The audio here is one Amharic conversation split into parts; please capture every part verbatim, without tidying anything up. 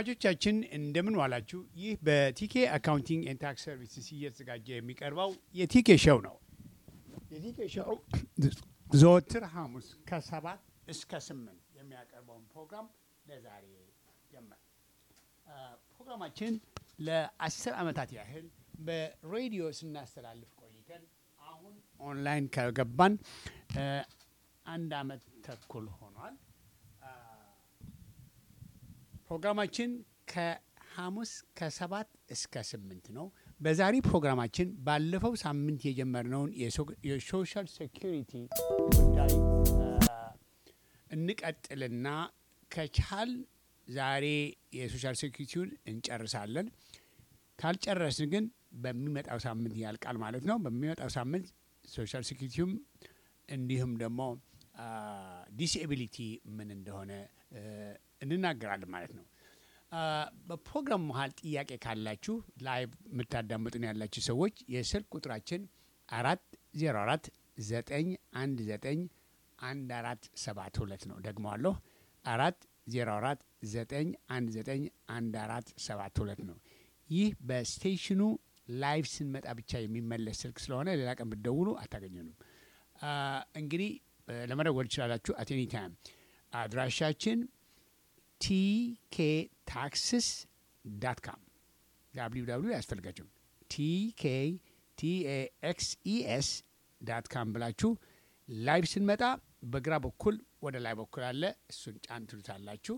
አድማጮቻችን እንደምን ዋላችሁ። ይህ በቲኬ አካውንቲንግ ኤንድ ታክስ ሰርቪስስ እየተዘጋጀ የሚቀርበው የቲኬ ሾው ነው። የቲኬ ሾው ዘወትር ሐሙስ ከሰባት እስከ ስምንት የሚያቀርበውን ፕሮግራም ለዛሬ ጀመር። ፕሮግራማችን ለአስር ዓመታት ያህል በሬዲዮ ስናስተላልፍ ቆይተን አሁን ኦንላይን ከገባን አንድ ዓመት ተኩል ሆኗል። ፕሮግራማችን ከሐሙስ ከሰባት እስከ ስምንት ነው። በዛሬ ፕሮግራማችን ባለፈው ሳምንት የጀመርነውን የሶሻል ሴኩሪቲ ጉዳይ እንቀጥልና ከቻል ዛሬ የሶሻል ሴኩሪቲውን እንጨርሳለን። ካልጨረስን ግን በሚመጣው ሳምንት ያልቃል ማለት ነው። በሚመጣው ሳምንት ሶሻል ሴኩሪቲውም እንዲሁም ደግሞ ዲስኤቢሊቲ ምን እንደሆነ እንናገራለን ማለት ነው። በፕሮግራም መሀል ጥያቄ ካላችሁ ላይቭ የምታዳምጡን ያላችሁ ሰዎች የስልክ ቁጥራችን አራት ዜሮ አራት ዘጠኝ አንድ ዘጠኝ አንድ አራት ሰባት ሁለት ነው። ደግመዋለሁ አራት ዜሮ አራት ዘጠኝ አንድ ዘጠኝ አንድ አራት ሰባት ሁለት ነው። ይህ በስቴሽኑ ላይቭ ስንመጣ ብቻ የሚመለስ ስልክ ስለሆነ ሌላ ቀን ብትደውሉ አታገኙንም። እንግዲህ ለመደወል ትችላላችሁ አት ኤኒ ታይም። አድራሻችን ቲኬ ታክስስ ዳት ካም ዳብሊው ዳብሊው ያስፈልጋችሁ ቲኬ ቲኤክስኢኤስ ዳት ካም ብላችሁ ላይቭ ስንመጣ በግራ በኩል ወደ ላይ በኩል አለ። እሱን ጫን ትሉታላችሁ።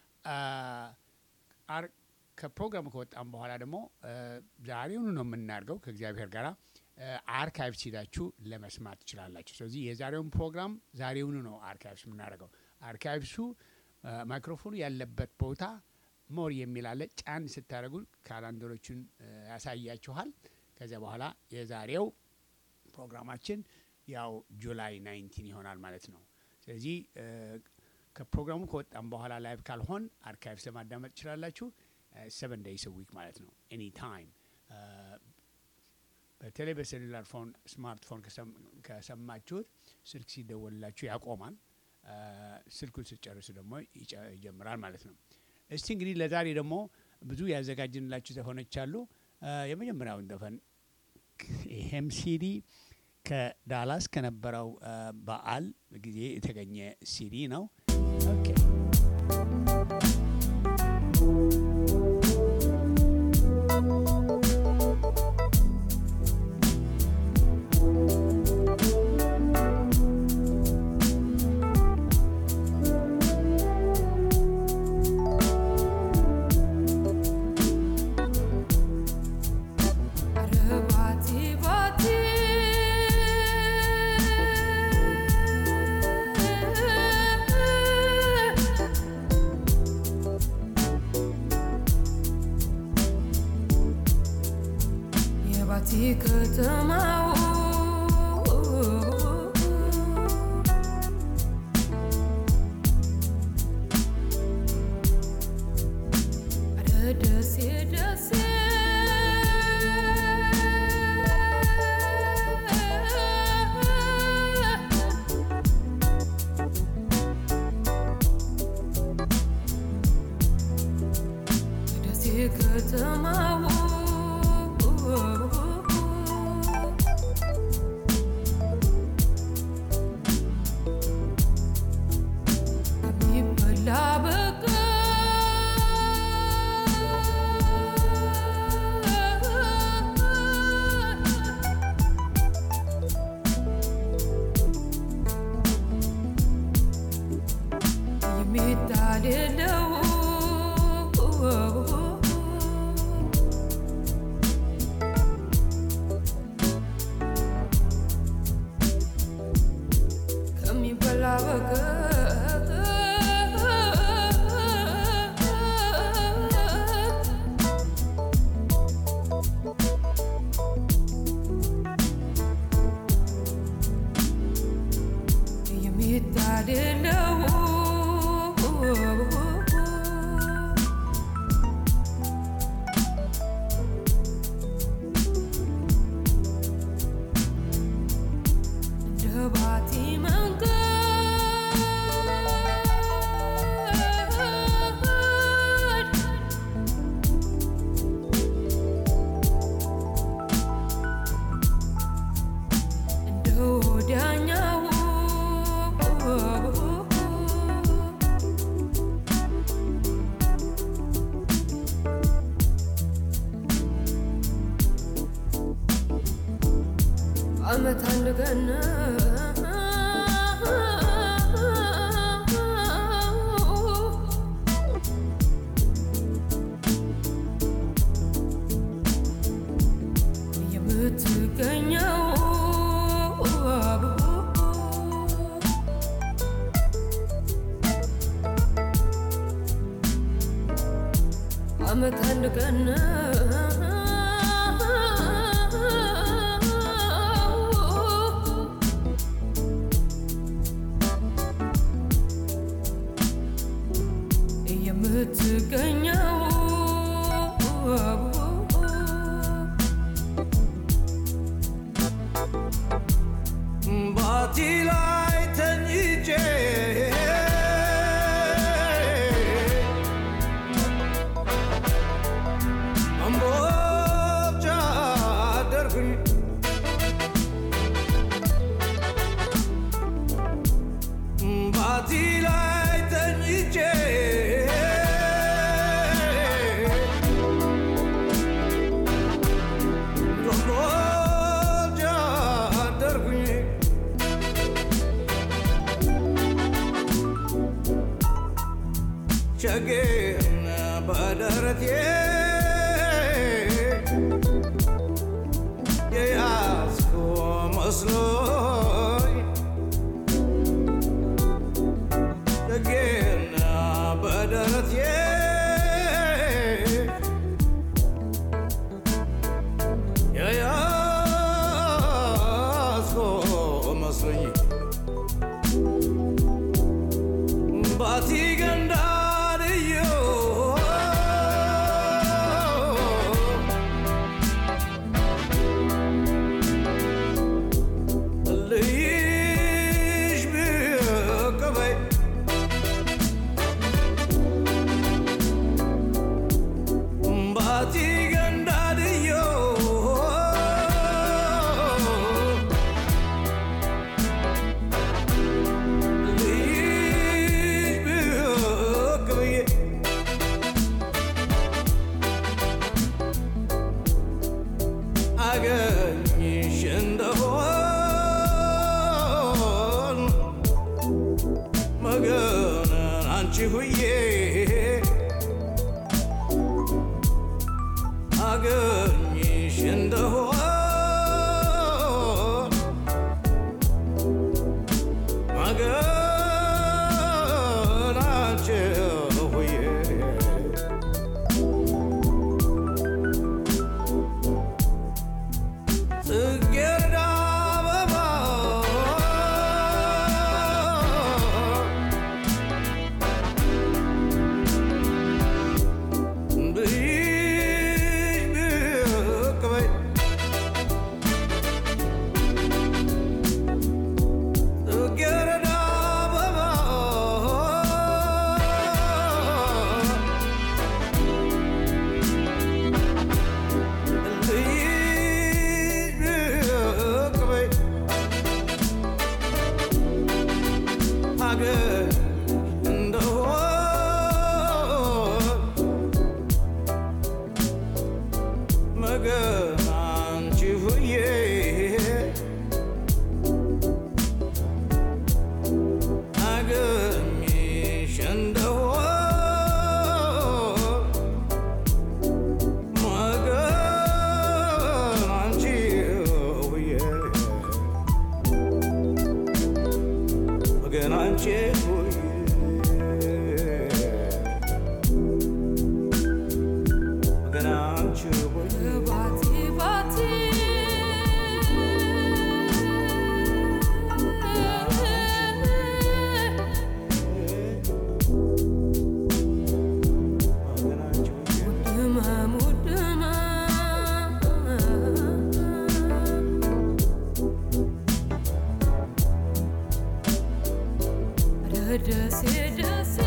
ከፕሮግራሙ ከወጣም በኋላ ደግሞ ዛሬውኑ ነው የምናደርገው ከእግዚአብሔር ጋር አርካይቭስ ሄዳችሁ ለመስማት ትችላላችሁ። ስለዚህ የዛሬውን ፕሮግራም ዛሬውኑ ነው አርካይቭስ የምናደርገው። አርካይቭሱ ማይክሮፎኑ ያለበት ቦታ ሞር የሚል አለ። ጫን ስታደርጉ ካላንደሮቹን ያሳያችኋል። ከዚያ በኋላ የዛሬው ፕሮግራማችን ያው ጁላይ ናይንቲን ይሆናል ማለት ነው። ስለዚህ ከፕሮግራሙ ከወጣም በኋላ ላይቭ ካልሆን አርካይቭስ ለማዳመጥ ትችላላችሁ። ሰቨን ዴይስ ዊክ ማለት ነው። ኤኒ ታይም በተለይ በሴሉላር ፎን ስማርትፎን ከሰማችሁት ስልክ ሲደወልላችሁ ያቆማል። ስልኩን ስጨርሱ ደግሞ ይጀምራል ማለት ነው። እስቲ እንግዲህ ለዛሬ ደግሞ ብዙ ያዘጋጅንላችሁ ዘፈኖች አሉ። የመጀመሪያውን ዘፈን ይሄም ሲዲ ከዳላስ ከነበረው በዓል ጊዜ የተገኘ ሲዲ ነው። ኦኬ አመት አንድ ቀን የምትገኘው አመት አንድ ቀን የምትገኘው ባቲ ላይ ተኝቼ አምቦጫ አደርኩኝ ባቲ ላይ ተኝቼ ሸጌን በደረቴ የያዝኩ መስሎኝ ሸጌን በደረቴ የያዝኩ መስሎኝ ባቲ ገንዳ አገኝሽ እንደሆን መገነን አንቺ ሁዬ አገኝሽ እንደሆን መገን አንቺ ሁዬ ጽጌረዳ አበባ ብቅ በይ ጽጌረዳ አበባ አገር እንደሆን መገን አንቺ ሁዬ አገኝሽ እንደሆን መገን አንቺ ሁዬ መገን አንቺ ሁዬ መገን አንቺ ሁዬ ባቲ ባቲ ደሴ ደሴ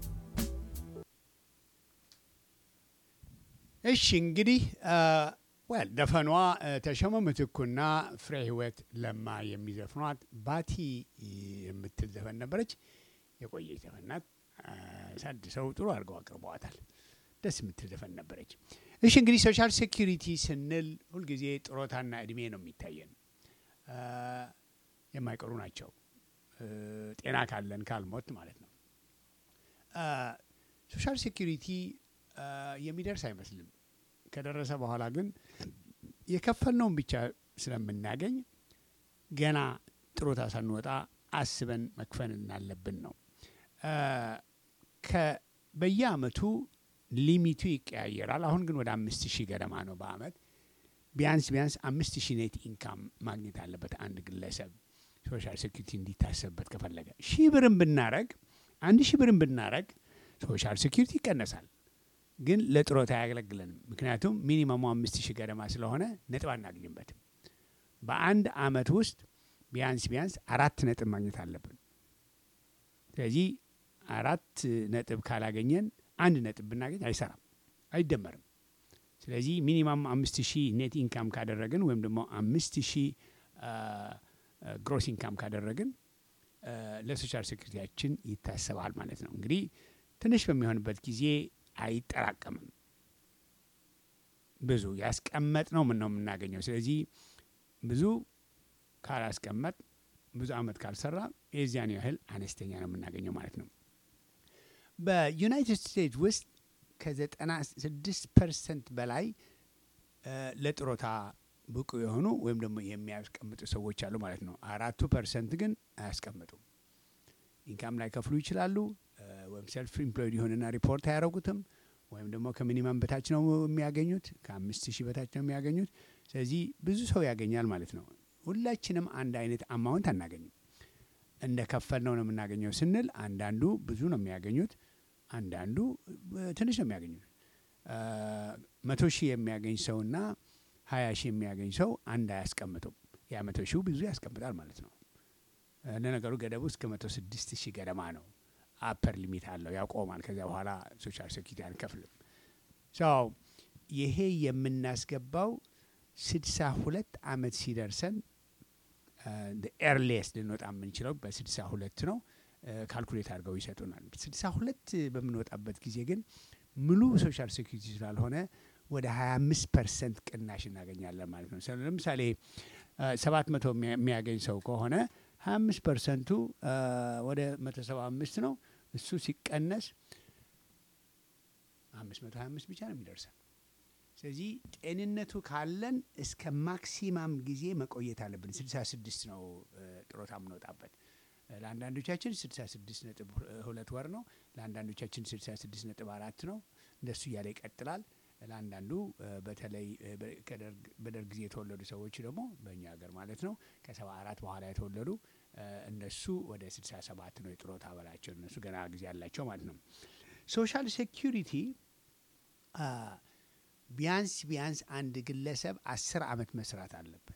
እሺ እንግዲህ ወል ዘፈኗ ተሾመ ምትኩና ፍሬ ህይወት ለማ የሚዘፍኗት ባቲ የምትል ዘፈን ነበረች። የቆየች ዘፈን ናት። ሳድሰው ጥሩ አድርገው አቅርበዋታል። ደስ የምትል ዘፈን ነበረች። እሺ እንግዲህ ሶሻል ሴኩሪቲ ስንል ሁልጊዜ ጥሮታና እድሜ ነው የሚታየን። የማይቀሩ ናቸው። ጤና ካለን ካልሞት ማለት ነው። ሶሻል ሴኩሪቲ የሚደርስ አይመስልም። ከደረሰ በኋላ ግን የከፈልነውን ብቻ ስለምናገኝ ገና ጥሮታ ሳንወጣ አስበን መክፈል እናለብን ነው። በየአመቱ ሊሚቱ ይቀያየራል። አሁን ግን ወደ አምስት ሺህ ገደማ ነው በአመት። ቢያንስ ቢያንስ አምስት ሺህ ኔት ኢንካም ማግኘት አለበት አንድ ግለሰብ ሶሻል ሴኩሪቲ እንዲታሰብበት ከፈለገ። ሺህ ብርን ብናረግ አንድ ሺህ ብርን ብናረግ ሶሻል ሴኩሪቲ ይቀነሳል፣ ግን ለጥሮታ አያገለግለንም። ምክንያቱም ሚኒመሙ አምስት ሺህ ገደማ ስለሆነ ነጥብ አናገኝበትም። በአንድ አመት ውስጥ ቢያንስ ቢያንስ አራት ነጥብ ማግኘት አለብን። ስለዚህ አራት ነጥብ ካላገኘን አንድ ነጥብ ብናገኝ አይሰራም፣ አይደመርም። ስለዚህ ሚኒማም አምስት ሺህ ኔት ኢንካም ካደረግን ወይም ደግሞ አምስት ሺህ ግሮስ ኢንካም ካደረግን ለሶሻል ሴኩሪቲያችን ይታሰባል ማለት ነው። እንግዲህ ትንሽ በሚሆንበት ጊዜ አይጠራቀምም። ብዙ ያስቀመጥ ነው ምን ነው የምናገኘው። ስለዚህ ብዙ ካላስቀመጥ ብዙ አመት ካልሰራ የዚያን ያህል አነስተኛ ነው የምናገኘው ማለት ነው። በዩናይትድ ስቴትስ ውስጥ ከዘጠና ስድስት ፐርሰንት በላይ ለጥሮታ ብቁ የሆኑ ወይም ደግሞ የሚያስቀምጡ ሰዎች አሉ ማለት ነው። አራቱ ፐርሰንት ግን አያስቀምጡም። ኢንካም ላይ ከፍሉ ይችላሉ፣ ወይም ሰልፍ ኢምፕሎይድ ይሆንና ሪፖርት አያደርጉትም፣ ወይም ደግሞ ከሚኒማም በታች ነው የሚያገኙት፣ ከአምስት ሺህ በታች ነው የሚያገኙት። ስለዚህ ብዙ ሰው ያገኛል ማለት ነው። ሁላችንም አንድ አይነት አማውንት አናገኝም። እንደ ከፈል ነው ነው የምናገኘው ስንል አንዳንዱ ብዙ ነው የሚያገኙት፣ አንዳንዱ ትንሽ ነው የሚያገኙት። መቶ ሺህ የሚያገኝ ሰውና ሀያ ሺህ የሚያገኝ ሰው አንድ አያስቀምጡም። ያ መቶ ሺው ብዙ ያስቀምጣል ማለት ነው። ለነገሩ ገደቡ እስከ መቶ ስድስት ሺህ ገደማ ነው። አፐር ሊሚት አለው፣ ያቆማል። ከዚያ በኋላ ሶሻል ሴኩሪቲ አንከፍልም። ሰው ይሄ የምናስገባው ስድሳ ሁለት አመት ሲደርሰን ኤርሌስ ልንወጣ የምንችለው በስድሳ ሁለት ነው። ካልኩሌት አድርገው ይሰጡናል። ስድሳ ሁለት በምንወጣበት ጊዜ ግን ሙሉ ሶሻል ሴኩሪቲ ስላልሆነ ወደ ሀያ አምስት ፐርሰንት ቅናሽ እናገኛለን ማለት ነው። ለምሳሌ ሰባት መቶ የሚያገኝ ሰው ከሆነ ሀያ አምስት ፐርሰንቱ ወደ መቶ ሰባ አምስት ነው። እሱ ሲቀነስ አምስት መቶ ሀያ አምስት ብቻ ነው የሚደርሰን። ስለዚህ ጤንነቱ ካለን እስከ ማክሲማም ጊዜ መቆየት አለብን። ስልሳ ስድስት ነው ጥሮታ የምንወጣበት። ለአንዳንዶቻችን ስልሳ ስድስት ነጥብ ሁለት ወር ነው። ለአንዳንዶቻችን ስልሳ ስድስት ነጥብ አራት ነው። እንደሱ እያለ ይቀጥላል። ለአንዳንዱ በተለይ በደርግ ጊዜ የተወለዱ ሰዎች ደግሞ በእኛ ሀገር ማለት ነው ከሰባ አራት በኋላ የተወለዱ እነሱ ወደ ስልሳ ሰባት ነው የጥሮታ በላቸው። እነሱ ገና ጊዜ ያላቸው ማለት ነው። ሶሻል ሴኩሪቲ ቢያንስ ቢያንስ አንድ ግለሰብ አስር አመት መስራት አለበት።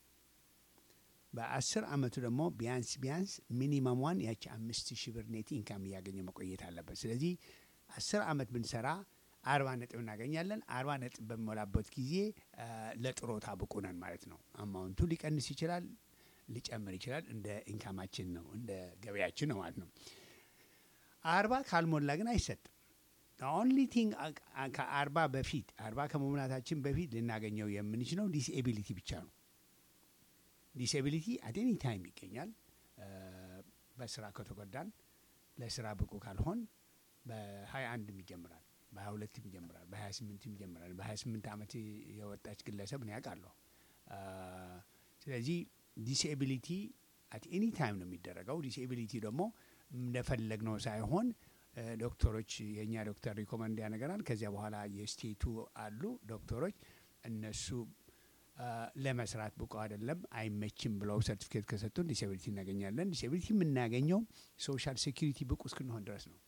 በአስር አመቱ ደግሞ ቢያንስ ቢያንስ ሚኒመሟን ያቺ አምስት ሺህ ብር ኔት ኢንካም እያገኘ መቆየት አለበት። ስለዚህ አስር አመት ብንሰራ አርባ ነጥብ እናገኛለን። አርባ ነጥብ በሚሞላበት ጊዜ ለጥሮታ ብቁ ነን ማለት ነው። አማውንቱ ሊቀንስ ይችላል፣ ሊጨምር ይችላል። እንደ ኢንካማችን ነው፣ እንደ ገበያችን ነው ማለት ነው። አርባ ካልሞላ ግን አይሰጥም። ኦንሊ ቲንግ ከአርባ በፊት አርባ ከመሙላታችን በፊት ልናገኘው የምንችለው ዲስኤቢሊቲ ብቻ ነው። ዲስኤቢሊቲ አት ኤኒ ታይም ይገኛል። በስራ ከተጎዳን፣ ለስራ ብቁ ካልሆን በሀያ አንድም ይጀምራል፣ በሀያ ሁለትም ይጀምራል፣ በሀያ ስምንትም ይጀምራል። በሀያ ስምንት አመት የወጣች ግለሰብ ነው ያውቃለሁ። ስለዚህ ዲስኤቢሊቲ አት ኤኒ ታይም ነው የሚደረገው። ዲስኤቢሊቲ ደግሞ እንደፈለግነው ሳይሆን ዶክተሮች የእኛ ዶክተር ሪኮመንድ ያነገራል። ከዚያ በኋላ የስቴቱ አሉ ዶክተሮች እነሱ ለመስራት ብቁ አይደለም አይመችም ብለው ሰርቲፊኬት ከሰጡን ዲስኤቢሊቲ እናገኛለን። ዲስኤቢሊቲ የምናገኘው ሶሻል ሴኩሪቲ ብቁ እስክንሆን ድረስ ነው።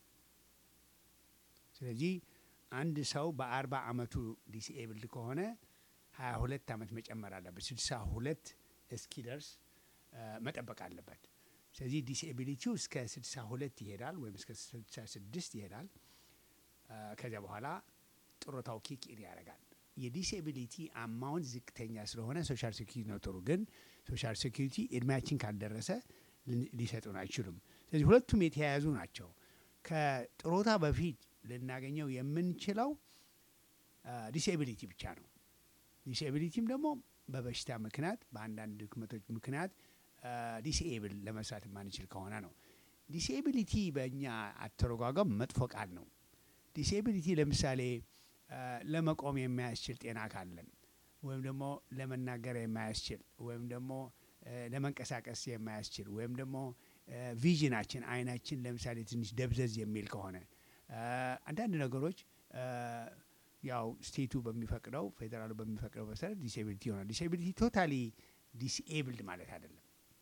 ስለዚህ አንድ ሰው በአርባ አመቱ ዲስኤብልድ ከሆነ ሀያ ሁለት አመት መጨመር አለበት። ስልሳ ሁለት እስኪደርስ መጠበቅ አለበት። ስለዚህ ዲስኤቢሊቲው እስከ ስልሳ ሁለት ይሄዳል ወይም እስከ ስልሳ ስድስት ይሄዳል። ከዚያ በኋላ ጥሮታው ኪክ ኢን ያደርጋል። የዲስኤቢሊቲ አማውንት ዝቅተኛ ስለሆነ ሶሻል ሴኩሪቲ ነው ጥሩ። ግን ሶሻል ሴኩሪቲ እድሜያችን ካልደረሰ ሊሰጡን አይችሉም። ስለዚህ ሁለቱም የተያያዙ ናቸው። ከጥሮታ በፊት ልናገኘው የምንችለው ዲስኤቢሊቲ ብቻ ነው። ዲስኤቢሊቲም ደግሞ በበሽታ ምክንያት በአንዳንድ ድክመቶች ምክንያት ዲስኤብል ለመስራት የማንችል ከሆነ ነው። ዲስኤቢሊቲ በእኛ አተረጓጓም መጥፎ ቃል ነው። ዲስኤቢሊቲ ለምሳሌ ለመቆም የማያስችል ጤና ካለን ወይም ደግሞ ለመናገር የማያስችል ወይም ደግሞ ለመንቀሳቀስ የማያስችል ወይም ደግሞ ቪዥናችን አይናችን ለምሳሌ ትንሽ ደብዘዝ የሚል ከሆነ አንዳንድ ነገሮች ያው ስቴቱ በሚፈቅደው ፌዴራሉ በሚፈቅደው መሰረት ዲስኤቢሊቲ ይሆናል። ዲስኤቢሊቲ ቶታሊ ዲስኤብልድ ማለት አይደለም።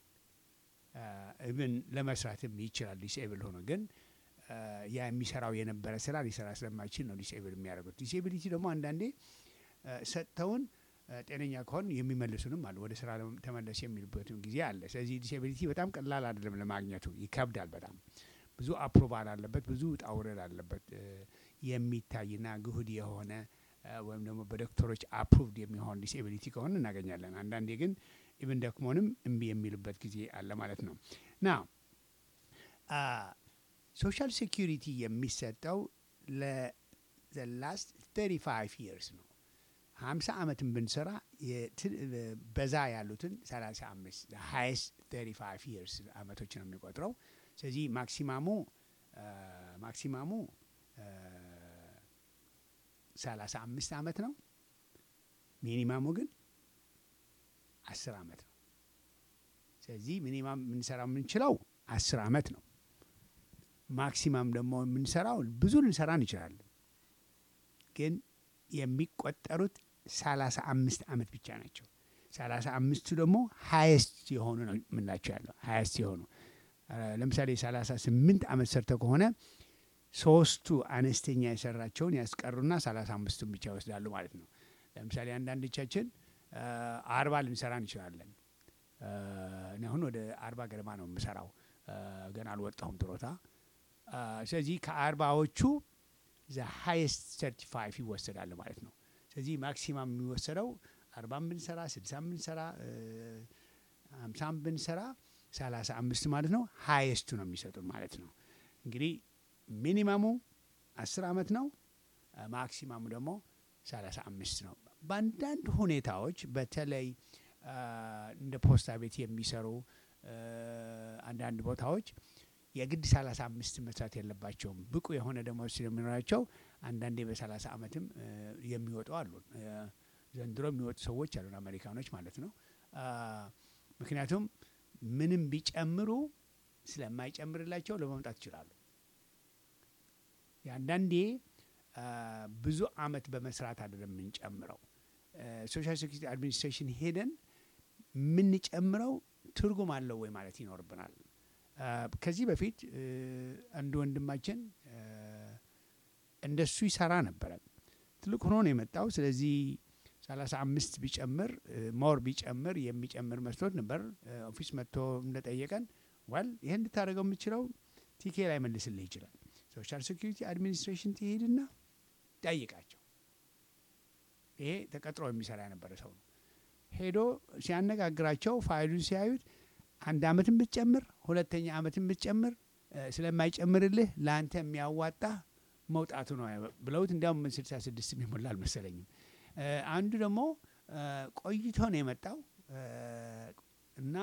ኢቭን ለመስራትም ይችላል ዲስኤብል ሆኖ ግን ያ የሚሰራው የነበረ ስራ ሊሰራ ስለማይችል ነው ዲስኤብል የሚያደርጉት። ዲስኤቢሊቲ ደግሞ አንዳንዴ ሰጥተውን ጤነኛ ከሆን የሚመልሱንም አሉ፣ ወደ ስራ ተመለስ የሚልበትም ጊዜ አለ። ስለዚህ ዲስኤቢሊቲ በጣም ቀላል አይደለም ለማግኘቱ፣ ይከብዳል በጣም ብዙ አፕሮቫል አለበት፣ ብዙ ውጣ ውረድ አለበት። የሚታይና ግሁድ የሆነ ወይም ደግሞ በዶክተሮች አፕሩቭድ የሚሆን ዲስኤቢሊቲ ከሆነ እናገኛለን። አንዳንዴ ግን ኢቭን ደክሞንም እምቢ የሚልበት ጊዜ አለ ማለት ነው። ና ሶሻል ሴኩሪቲ የሚሰጠው ለላስት ተርቲ ፋይቭ ይርስ ነው። ሀምሳ ዓመትን ብንሰራ በዛ ያሉትን ሰላሳ አምስት ሀይስ ተርቲ ፋይቭ ይርስ ዓመቶች ነው የሚቆጥረው። ስለዚህ ማክሲማሙ ማክሲማሙ ሰላሳ አምስት ዓመት ነው። ሚኒማሙ ግን አስር ዓመት ነው። ስለዚህ ሚኒማም የምንሰራው የምንችለው አስር ዓመት ነው። ማክሲማም ደግሞ የምንሰራው ብዙ ልንሰራ እንችላለን፣ ግን የሚቆጠሩት ሰላሳ አምስት ዓመት ብቻ ናቸው። ሰላሳ አምስቱ ደግሞ ሀይስት የሆኑ ነው የምንላቸው ያለው ሀይስት የሆኑ ለምሳሌ ሰላሳ ስምንት ዓመት ሰርተው ከሆነ ሶስቱ አነስተኛ የሰራቸውን ያስቀሩና ሰላሳ አምስቱን ብቻ ይወስዳሉ ማለት ነው። ለምሳሌ አንዳንዶቻችን አርባ ልንሰራ እንችላለን። እኔ አሁን ወደ አርባ ገደማ ነው የምሰራው፣ ገና አልወጣሁም ጥሮታ። ስለዚህ ከአርባዎቹ ዘ ሃይስት ሰርቲ ፋይቭ ይወሰዳል ማለት ነው። ስለዚህ ማክሲማም የሚወሰደው አርባም ብንሰራ ስድሳም ብንሰራ ሀምሳም ብንሰራ ሰላሳ አምስት ማለት ነው። ሃይስቱ ነው የሚሰጡን ማለት ነው። እንግዲህ ሚኒማሙ አስር ዓመት ነው፣ ማክሲማሙ ደግሞ ሰላሳ አምስት ነው። በአንዳንድ ሁኔታዎች በተለይ እንደ ፖስታ ቤት የሚሰሩ አንዳንድ ቦታዎች የግድ ሰላሳ አምስት መስራት የለባቸውም። ብቁ የሆነ ደሞዝ ስለሚኖራቸው አንዳንዴ በሰላሳ ዓመትም የሚወጡ አሉ። ዘንድሮ የሚወጡ ሰዎች አሉን፣ አሜሪካኖች ማለት ነው። ምክንያቱም ምንም ቢጨምሩ ስለማይጨምርላቸው ለመምጣት ይችላሉ። አንዳንዴ ብዙ አመት በመስራት አይደለም የምንጨምረው። ሶሻል ሴኩሪቲ አድሚኒስትሬሽን ሄደን የምንጨምረው ትርጉም አለው ወይ ማለት ይኖርብናል። ከዚህ በፊት አንድ ወንድማችን እንደሱ ይሰራ ነበረ። ትልቅ ሆኖ ነው የመጣው። ስለዚህ ሰላሳ አምስት ቢጨምር ሞር ቢጨምር የሚጨምር መስሎት ነበር። ኦፊስ መጥቶ እንደጠየቀን ዋል ይሄን እንድታደርገው የምችለው ቲኬ ላይ መልስልህ ይችላል። ሶሻል ሴኩሪቲ አድሚኒስትሬሽን ትሄድና ጠይቃቸው። ይሄ ተቀጥሮ የሚሰራ የነበረ ሰው ነው። ሄዶ ሲያነጋግራቸው ፋይሉን ሲያዩት አንድ አመትን ብትጨምር ሁለተኛ አመትን ብትጨምር ስለማይጨምርልህ ለአንተ የሚያዋጣ መውጣቱ ነው ብለውት እንዲያውም ስልሳ ስድስት የሚሞላ አልመሰለኝም። አንዱ ደግሞ ቆይቶ ነው የመጣው እና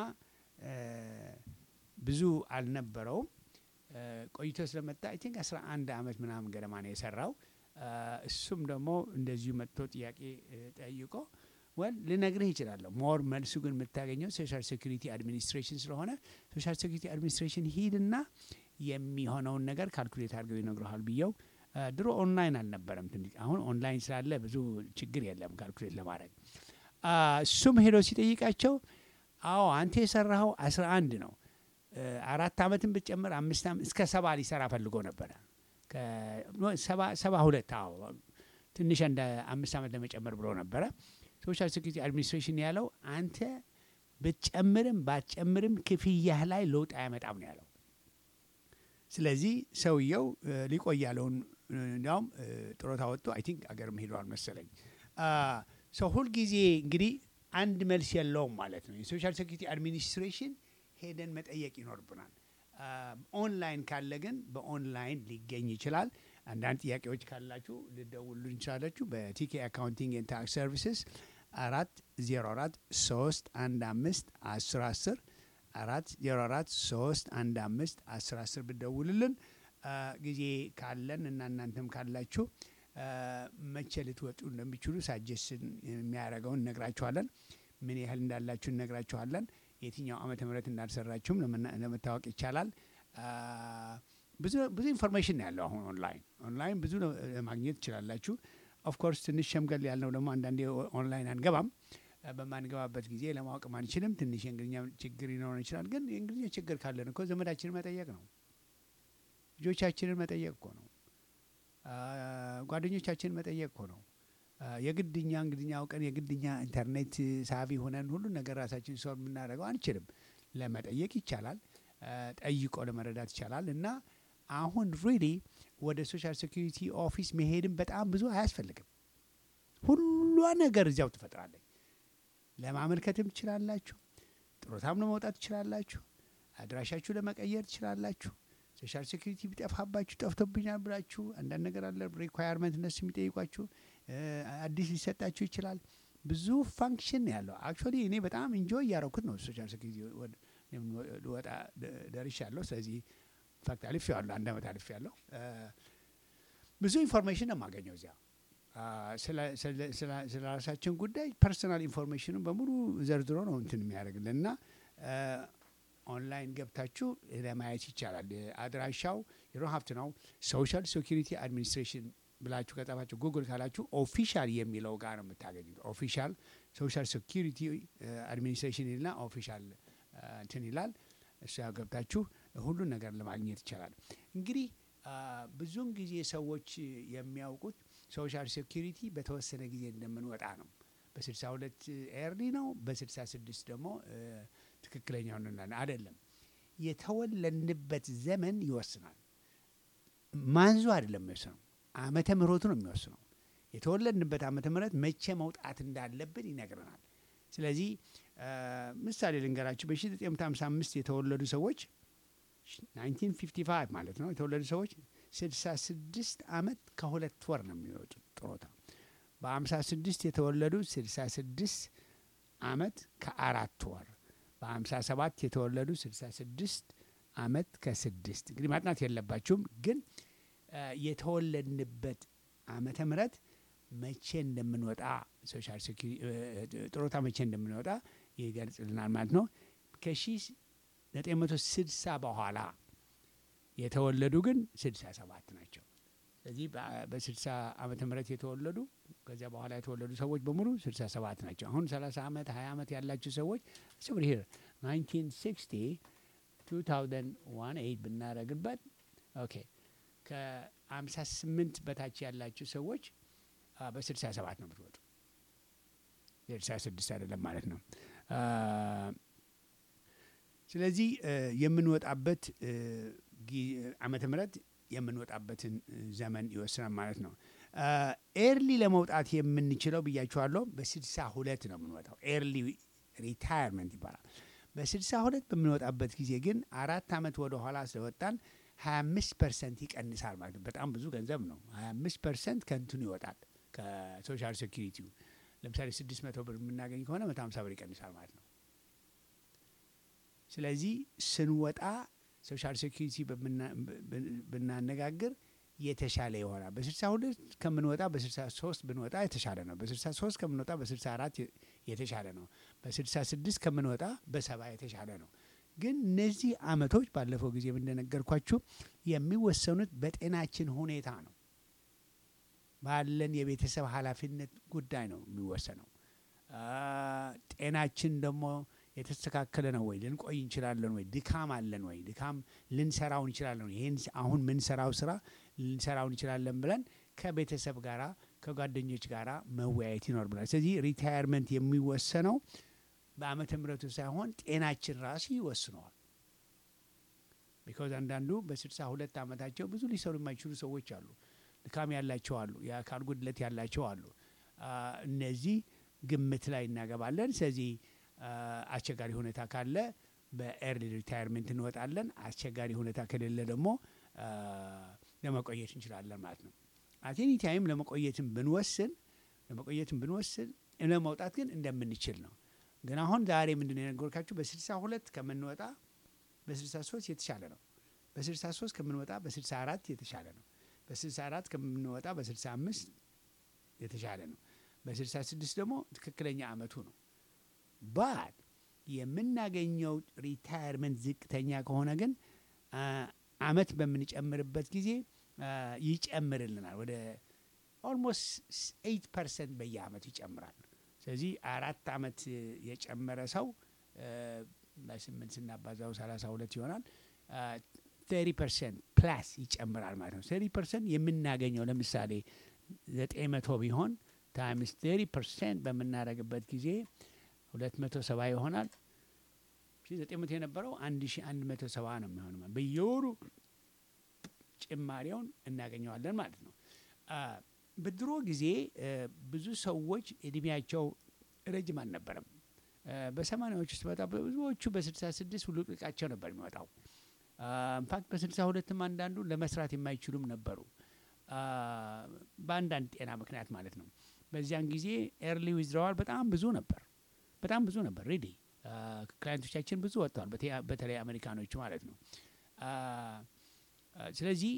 ብዙ አልነበረውም። ቆይቶ ስለመጣ አይ ቲንክ አስራ አንድ አመት ምናምን ገደማ ነው የሰራው። እሱም ደግሞ እንደዚሁ መጥቶ ጥያቄ ጠይቆ ወል ልነግርህ ይችላለሁ። ሞር መልሱ ግን የምታገኘው ሶሻል ሴኩሪቲ አድሚኒስትሬሽን ስለሆነ ሶሻል ሴኩሪቲ አድሚኒስትሬሽን ሂድና የሚሆነውን ነገር ካልኩሌት አድርገው ይነግረዋል ብየው። ድሮ ኦንላይን አልነበረም ትንሽ፣ አሁን ኦንላይን ስላለ ብዙ ችግር የለም ካልኩሌት ለማድረግ። እሱም ሄዶ ሲጠይቃቸው አዎ አንተ የሰራኸው አስራ አንድ ነው፣ አራት አመትን ብትጨምር አምስት አመት እስከ ሰባ ሊሰራ ፈልጎ ነበረ። ከሰባ ሰባ ሁለት አዎ ትንሽ እንደ አምስት አመት ለመጨመር ብሎ ነበረ። ሶሻል ሴኩሪቲ አድሚኒስትሬሽን ያለው አንተ ብትጨምርም ባትጨምርም ክፍያህ ላይ ለውጥ አያመጣም ነው ያለው። ስለዚህ ሰውየው ሊቆይ ያለውን እንዲያውም ጥሮታ ወጥቶ አይ ቲንክ አገር ሄዷል መሰለኝ። ሰው ሁልጊዜ እንግዲህ አንድ መልስ የለውም ማለት ነው። የሶሻል ሴኩሪቲ አድሚኒስትሬሽን ሄደን መጠየቅ ይኖርብናል። ኦንላይን ካለ ግን በኦንላይን ሊገኝ ይችላል። አንዳንድ ጥያቄዎች ካላችሁ ልደውሉ እንችላላችሁ። በቲኬ አካውንቲንግ ኤንድ ታክስ ሰርቪስስ አራት ዜሮ አራት ሶስት አንድ አምስት አስር አስር አራት ዜሮ አራት ሶስት አንድ አምስት አስር አስር ብደውልልን ጊዜ ካለን እና እናንተም ካላችሁ መቼ ልትወጡ እንደሚችሉ ሳጀስን የሚያደርገውን እነግራችኋለን። ምን ያህል እንዳላችሁ እነግራችኋለን። የትኛው ዓመተ ምህረት እንዳልሰራችሁም ለመታወቅ ይቻላል። ብዙ ብዙ ኢንፎርሜሽን ነው ያለው አሁን ኦንላይን ኦንላይን ብዙ ማግኘት ትችላላችሁ። ኦፍ ኮርስ ትንሽ ሸምገል ያልነው ደግሞ አንዳንዴ ኦንላይን አንገባም። በማንገባበት ጊዜ ለማወቅም አንችልም። ትንሽ የእንግሊዝኛ ችግር ሊኖረን ይችላል። ግን የእንግሊዝኛ ችግር ካለን እኮ ዘመዳችንን መጠየቅ ነው፣ ልጆቻችንን መጠየቅ እኮ ነው፣ ጓደኞቻችንን መጠየቅ እኮ ነው። የግድኛ እንግሊዝኛ አውቀን የግድኛ ኢንተርኔት ሳቢ ሆነን ሁሉ ነገር ራሳችን ሶልቭ የምናደርገው አንችልም። ለመጠየቅ ይቻላል፣ ጠይቆ ለመረዳት ይቻላል። እና አሁን ሪሊ ወደ ሶሻል ሴኩሪቲ ኦፊስ መሄድም በጣም ብዙ አያስፈልግም። ሁሏ ነገር እዚያው ትፈጥራለች። ለማመልከትም ትችላላችሁ፣ ጥሮታም ለመውጣት ትችላላችሁ፣ አድራሻችሁ ለመቀየር ትችላላችሁ። ሶሻል ሴኩሪቲ ቢጠፋባችሁ ጠፍቶብኛል ብላችሁ አንዳንድ ነገር አለ ሪኳየርመንት እነሱ የሚጠይቋችሁ አዲስ ሊሰጣችሁ ይችላል። ብዙ ፋንክሽን ያለው አክቹዋሊ እኔ በጣም ኢንጆይ እያረኩት ነው። ሶሻል ሴኩሪቲ ልወጣ ደርሻለሁ። ስለዚህ ፋክት አልፍ ያለሁ አንድ አመት አልፍ ያለሁ ብዙ ኢንፎርሜሽን ነው የማገኘው እዚያ ስለ ራሳችን ጉዳይ ፐርሰናል ኢንፎርሜሽኑን በሙሉ ዘርዝሮ ነው እንትን የሚያደርግልን እና ኦንላይን ገብታችሁ ለማየት ይቻላል። አድራሻው የሮ ሀብት ነው ሶሻል ሴኩሪቲ አድሚኒስትሬሽን ብላችሁ ከጻፋችሁ ጉግል ካላችሁ ኦፊሻል የሚለው ጋር ነው የምታገኙት። ኦፊሻል ሶሻል ሴኩሪቲ አድሚኒስትሬሽን ይልና ኦፊሻል እንትን ይላል። እሱ ያው ገብታችሁ ሁሉን ነገር ለማግኘት ይቻላል። እንግዲህ ብዙውን ጊዜ ሰዎች የሚያውቁት ሶሻል ሴኩሪቲ በተወሰነ ጊዜ እንደምንወጣ ነው። በስልሳ ሁለት ኤርሊ ነው፣ በስልሳ ስድስት ደግሞ ትክክለኛው ነው አይደለም። የተወለድንበት ዘመን ይወስናል። ማንዙ አይደለም የሚወስነው፣ ዓመተ ምህረቱ ነው የሚወስነው። የተወለድንበት ዓመተ ምህረት መቼ መውጣት እንዳለብን ይነግረናል። ስለዚህ ምሳሌ ልንገራችሁ። በ1955 የተወለዱ ሰዎች ናይንቲን ፊፍቲ ፋይቭ ማለት ነው የተወለዱ ሰዎች ስልሳ ስድስት ዓመት ከሁለት ወር ነው የሚወጡት ጥሮታ። በ56 የተወለዱ ስልሳ ስድስት ዓመት ከአራት ወር፣ በ57 የተወለዱ ስልሳ ስድስት ዓመት ከስድስት። እንግዲህ ማጥናት የለባችሁም፣ ግን የተወለድንበት ዓመተ ምህረት መቼ እንደምንወጣ ሶሻል ሴኩሪቲ ጥሮታ መቼ እንደምንወጣ ይገልጽልናል ማለት ነው። ከሺህ ዘጠኝ መቶ ስልሳ በኋላ የተወለዱ ግን ስልሳ ሰባት ናቸው። ስለዚህ በስልሳ ዓመተ ምህረት የተወለዱ ከዚያ በኋላ የተወለዱ ሰዎች በሙሉ ስልሳ ሰባት ናቸው። አሁን ሰላሳ ዓመት ሀያ ዓመት ያላችሁ ሰዎች ስብር ሂር ናይንቲን ሲክስቲ ቱ ታውዘንድ ዋን ኤይት ብናደርግበት ኦኬ ከሀምሳ ስምንት በታች ያላችሁ ሰዎች በስልሳ ሰባት ነው የምትወጡ። የስልሳ ስድስት አይደለም ማለት ነው። ስለዚህ የምንወጣበት ዓመተ ምህረት የምንወጣበትን ዘመን ይወስናል ማለት ነው። ኤርሊ ለመውጣት የምንችለው ብያችኋለሁ በስልሳ ሁለት ነው የምንወጣው። ኤርሊ ሪታየርመንት ይባላል። በስልሳ ሁለት በምንወጣበት ጊዜ ግን አራት ዓመት ወደ ኋላ ስለወጣን ሀያ አምስት ፐርሰንት ይቀንሳል ማለት ነው። በጣም ብዙ ገንዘብ ነው። ሀያ አምስት ፐርሰንት ከእንትኑ ይወጣል ከሶሻል ሴኩሪቲው። ለምሳሌ ስድስት መቶ ብር የምናገኝ ከሆነ መቶ ሀምሳ ብር ይቀንሳል ማለት ነው። ስለዚህ ስንወጣ ሶሻል ሴኩሪቲ ብናነጋግር የተሻለ ይሆናል። በስልሳ ሁለት ከምንወጣ በስልሳ ሶስት ብንወጣ የተሻለ ነው። በስልሳ ሶስት ከምንወጣ በስልሳ አራት የተሻለ ነው። በስልሳ ስድስት ከምንወጣ በሰባ የተሻለ ነው። ግን እነዚህ አመቶች ባለፈው ጊዜ እንደነገርኳችሁ የሚወሰኑት በጤናችን ሁኔታ ነው። ባለን የቤተሰብ ኃላፊነት ጉዳይ ነው የሚወሰነው። ጤናችን ደግሞ የተስተካከለ ነው ወይ? ልንቆይ እንችላለን ወይ? ድካም አለን ወይ? ድካም ልንሰራው እንችላለን ወይ? ይሄን አሁን ምንሰራው ስራ ልንሰራው እንችላለን ብለን ከቤተሰብ ጋራ ከጓደኞች ጋራ መወያየት ይኖርብናል። ስለዚህ ሪታየርመንት የሚወሰነው በዓመተ ምህረቱ ሳይሆን ጤናችን ራሱ ይወስነዋል። ቢኮዝ አንዳንዱ በስልሳ ሁለት ዓመታቸው ብዙ ሊሰሩ የማይችሉ ሰዎች አሉ። ድካም ያላቸው አሉ። የአካል ጉድለት ያላቸው አሉ። እነዚህ ግምት ላይ እናገባለን። ስለዚህ አስቸጋሪ ሁኔታ ካለ በኤርሊ ሪታየርመንት እንወጣለን። አስቸጋሪ ሁኔታ ከሌለ ደግሞ ለመቆየት እንችላለን ማለት ነው። አቴኒ ታይም ለመቆየትም ብንወስን ለመቆየትም ብንወስን ለመውጣት ግን እንደምንችል ነው። ግን አሁን ዛሬ ምንድን ነው የነገርኳችሁ በስልሳ ሁለት ከምንወጣ በስልሳ ሶስት የተሻለ ነው። በስልሳ ሶስት ከምንወጣ በስልሳ አራት የተሻለ ነው። በስልሳ አራት ከምንወጣ በስልሳ አምስት የተሻለ ነው። በስልሳ ስድስት ደግሞ ትክክለኛ አመቱ ነው። ባት የምናገኘው ሪታየርመንት ዝቅተኛ ከሆነ ግን አመት በምንጨምርበት ጊዜ ይጨምርልናል። ወደ ኦልሞስት ኤይት ፐርሰንት በየአመቱ ይጨምራል። ስለዚህ አራት አመት የጨመረ ሰው በስምንት ስናባዛው ሰላሳ ሁለት ይሆናል። ተሪ ፐርሰንት ፕላስ ይጨምራል ማለት ነው። ተሪ ፐርሰንት የምናገኘው ለምሳሌ ዘጠኝ መቶ ቢሆን ታይምስ ተሪ ፐርሰንት በምናደርግበት ጊዜ ሁለት መቶ ሰባ ይሆናል። ዘጠኝ መቶ የነበረው አንድ ሺ አንድ መቶ ሰባ ነው የሚሆነው። በየወሩ ጭማሪውን እናገኘዋለን ማለት ነው። በድሮ ጊዜ ብዙ ሰዎች እድሜያቸው ረጅም አልነበረም። በሰማኒያዎች ውስጥ በጣም ብዙዎቹ በስልሳ ስድስት ሁሉ ልቃቸው ነበር የሚወጣው። ኢንፋክት በስልሳ ሁለትም አንዳንዱ ለመስራት የማይችሉም ነበሩ በአንዳንድ ጤና ምክንያት ማለት ነው። በዚያን ጊዜ ኤርሊ ዊዝድራዋል በጣም ብዙ ነበር በጣም ብዙ ነበር። ሬዲ ክላይንቶቻችን ብዙ ወጥተዋል፣ በተለይ አሜሪካኖች ማለት ነው። ስለዚህ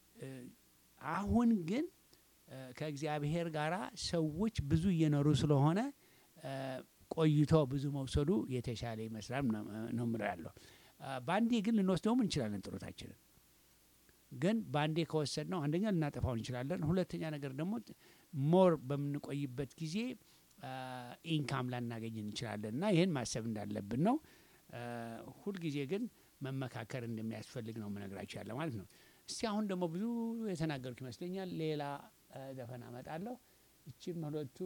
አሁን ግን ከእግዚአብሔር ጋራ ሰዎች ብዙ እየኖሩ ስለሆነ ቆይቶ ብዙ መውሰዱ የተሻለ ይመስላል ነው ምለው ያለው። ባንዴ ግን ልንወስደውም እንችላለን ጥሩታችንን። ግን ባንዴ ከወሰድነው አንደኛ ልናጠፋው እንችላለን፣ ሁለተኛ ነገር ደግሞ ሞር በምንቆይበት ጊዜ ኢንካም ላናገኝ እንችላለን እና ይህን ማሰብ እንዳለብን ነው። ሁልጊዜ ግን መመካከር እንደሚያስፈልግ ነው የምነግራችሁ ያለ ማለት ነው። እስቲ አሁን ደግሞ ብዙ የተናገርኩ ይመስለኛል። ሌላ ዘፈን አመጣለሁ። እቺም ሁለቱ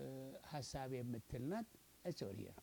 ሀሳብ የምትል ናት። እጽ ወር ሂር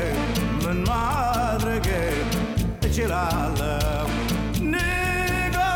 Chilala, nigga.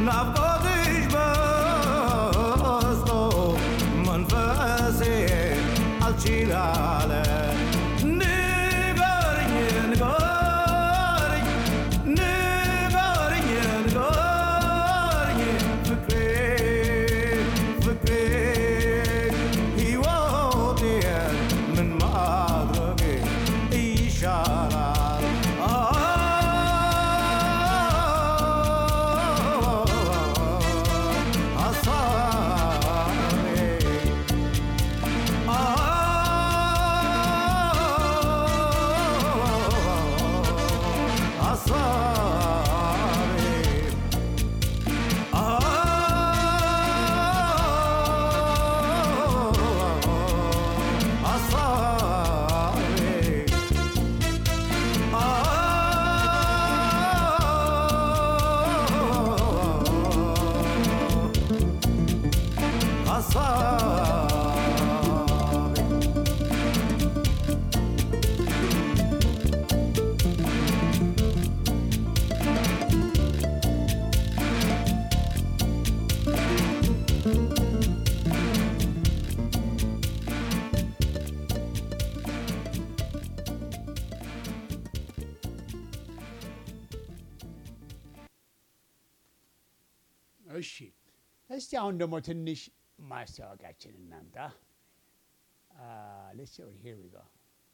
ናፍቆትሽ በዝቶ መንፈሴ አልችላለ ንገርኝ ንገርኝ ንገርኝ ንገርኝ ፍቅሬ ፍቅሬ ሕይወቴ ምን ማድረጌ ይሻላል እሺ እስቲ አሁን ደግሞ ትንሽ ማስታወቂያችን እናምጣ። let's see here we go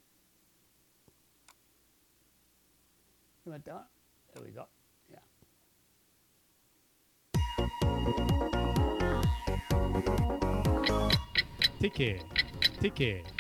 መጣ here we go yeah ቲኬ ቲኬ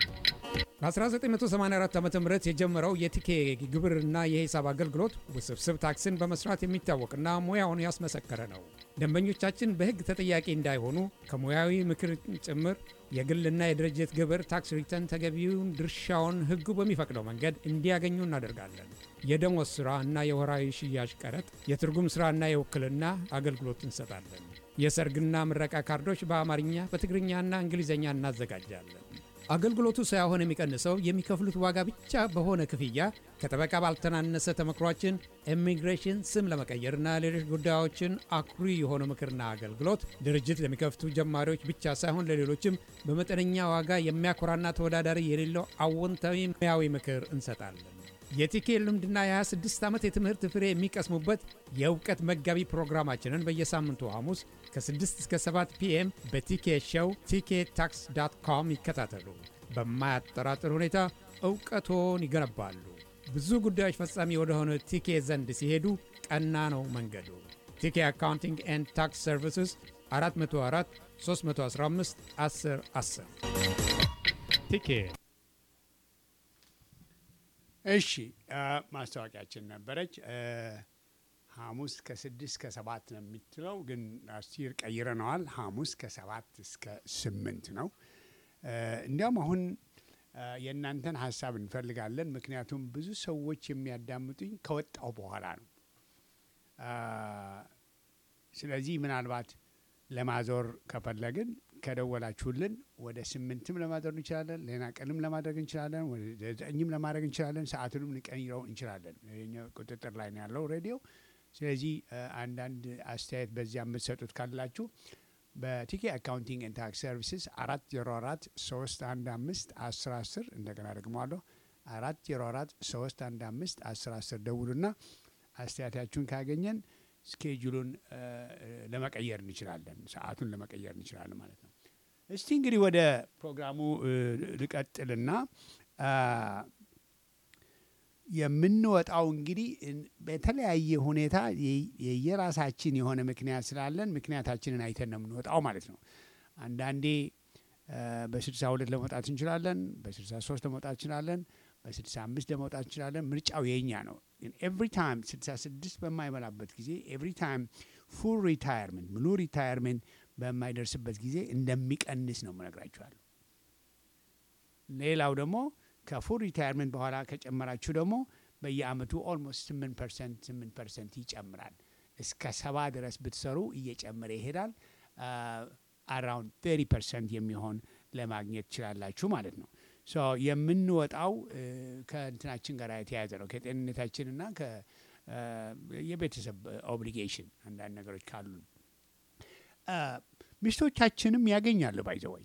በ1984 ዓ ም የጀመረው የቲኬ ግብርና የሂሳብ አገልግሎት ውስብስብ ታክስን በመስራት የሚታወቅና ሙያውን ያስመሰከረ ነው። ደንበኞቻችን በሕግ ተጠያቂ እንዳይሆኑ ከሙያዊ ምክር ጭምር የግልና የድርጅት ግብር ታክስ ሪተርን ተገቢውን ድርሻውን ሕጉ በሚፈቅደው መንገድ እንዲያገኙ እናደርጋለን። የደሞዝ ሥራ እና የወራዊ ሽያጭ ቀረጥ፣ የትርጉም ሥራና የውክልና አገልግሎት እንሰጣለን። የሰርግና ምረቃ ካርዶች በአማርኛ በትግርኛና እንግሊዝኛ እናዘጋጃለን። አገልግሎቱ ሳይሆን የሚቀንሰው የሚከፍሉት ዋጋ ብቻ በሆነ ክፍያ ከጠበቃ ባልተናነሰ ተመክሯችን ኢሚግሬሽን፣ ስም ለመቀየርና ሌሎች ጉዳዮችን አኩሪ የሆነ ምክርና አገልግሎት ድርጅት ለሚከፍቱ ጀማሪዎች ብቻ ሳይሆን ለሌሎችም በመጠነኛ ዋጋ የሚያኮራና ተወዳዳሪ የሌለው አዎንታዊ ሙያዊ ምክር እንሰጣለን። የቲኬ ልምድና የ26 ዓመት የትምህርት ፍሬ የሚቀስሙበት የእውቀት መጋቢ ፕሮግራማችንን በየሳምንቱ ሐሙስ ከ6 እስከ ሰባት ፒኤም በቲኬ ሾው ቲኬ ታክስ ዳት ኮም ይከታተሉ። በማያጠራጥር ሁኔታ እውቀቶን ይገነባሉ። ብዙ ጉዳዮች ፈጻሚ ወደሆነ ቲኬ ዘንድ ሲሄዱ ቀና ነው መንገዱ። ቲኬ አካውንቲንግ ኤንድ ታክስ ሰርቪስስ አራት መቶ አራት ሶስት መቶ አስራ አምስት አስር አስር ቲኬ። እሺ ማስታወቂያችን ነበረች። ሐሙስ ከስድስት ከሰባት ነው የምትለው፣ ግን አስቲር ቀይረነዋል። ሐሙስ ከሰባት እስከ ስምንት ነው። እንዲያውም አሁን የእናንተን ሀሳብ እንፈልጋለን። ምክንያቱም ብዙ ሰዎች የሚያዳምጡኝ ከወጣው በኋላ ነው። ስለዚህ ምናልባት ለማዞር ከፈለግን ከደወላችሁልን ወደ ስምንትም ለማድረግ እንችላለን፣ ሌላ ቀንም ለማድረግ እንችላለን፣ ወደ ዘጠኝም ለማድረግ እንችላለን፣ ሰዓቱንም ልንቀይረው እንችላለን። ቁጥጥር ላይ ነው ያለው ሬዲዮ። ስለዚህ አንዳንድ አስተያየት በዚያ የምትሰጡት ካላችሁ በቲኬ አካውንቲንግ ኤንድ ታክስ ሰርቪስስ አራት ዜሮ አራት ሶስት አንድ አምስት አስር አስር እንደገና ደግመዋለሁ አራት ዜሮ አራት ሶስት አንድ አምስት አስር አስር ደውሉና አስተያየታችሁን ካገኘን ስኬጁሉን ለመቀየር እንችላለን፣ ሰዓቱን ለመቀየር እንችላለን ማለት ነው። እስቲ እንግዲህ ወደ ፕሮግራሙ ልቀጥልና የምንወጣው እንግዲህ በተለያየ ሁኔታ የየራሳችን የሆነ ምክንያት ስላለን ምክንያታችንን አይተን ነው የምንወጣው ማለት ነው። አንዳንዴ በስልሳ ሁለት ለመውጣት እንችላለን፣ በስልሳ ሶስት ለመውጣት እንችላለን፣ በስልሳ አምስት ለመውጣት እንችላለን። ምርጫው የኛ ነው። ኤቭሪ ታይም ስልሳ ስድስት በማይሞላበት ጊዜ ኤቭሪ ታይም ፉል ሪታየርመንት ሙሉ ሪታየርመንት በማይደርስበት ጊዜ እንደሚቀንስ ነው የምነግራችኋለሁ። ሌላው ደግሞ ከፉል ሪታየርመንት በኋላ ከጨመራችሁ ደግሞ በየአመቱ ኦልሞስት ስምንት ፐርሰንት ስምንት ፐርሰንት ይጨምራል። እስከ ሰባ ድረስ ብትሰሩ እየጨመረ ይሄዳል። አራውንድ ሰላሳ ፐርሰንት የሚሆን ለማግኘት ትችላላችሁ ማለት ነው። ሶ የምንወጣው ከእንትናችን ጋር የተያያዘ ነው፣ ከጤንነታችንና የቤተሰብ ኦብሊጌሽን አንዳንድ ነገሮች ካሉ ሚስቶቻችንም ያገኛሉ። ባይዘወይ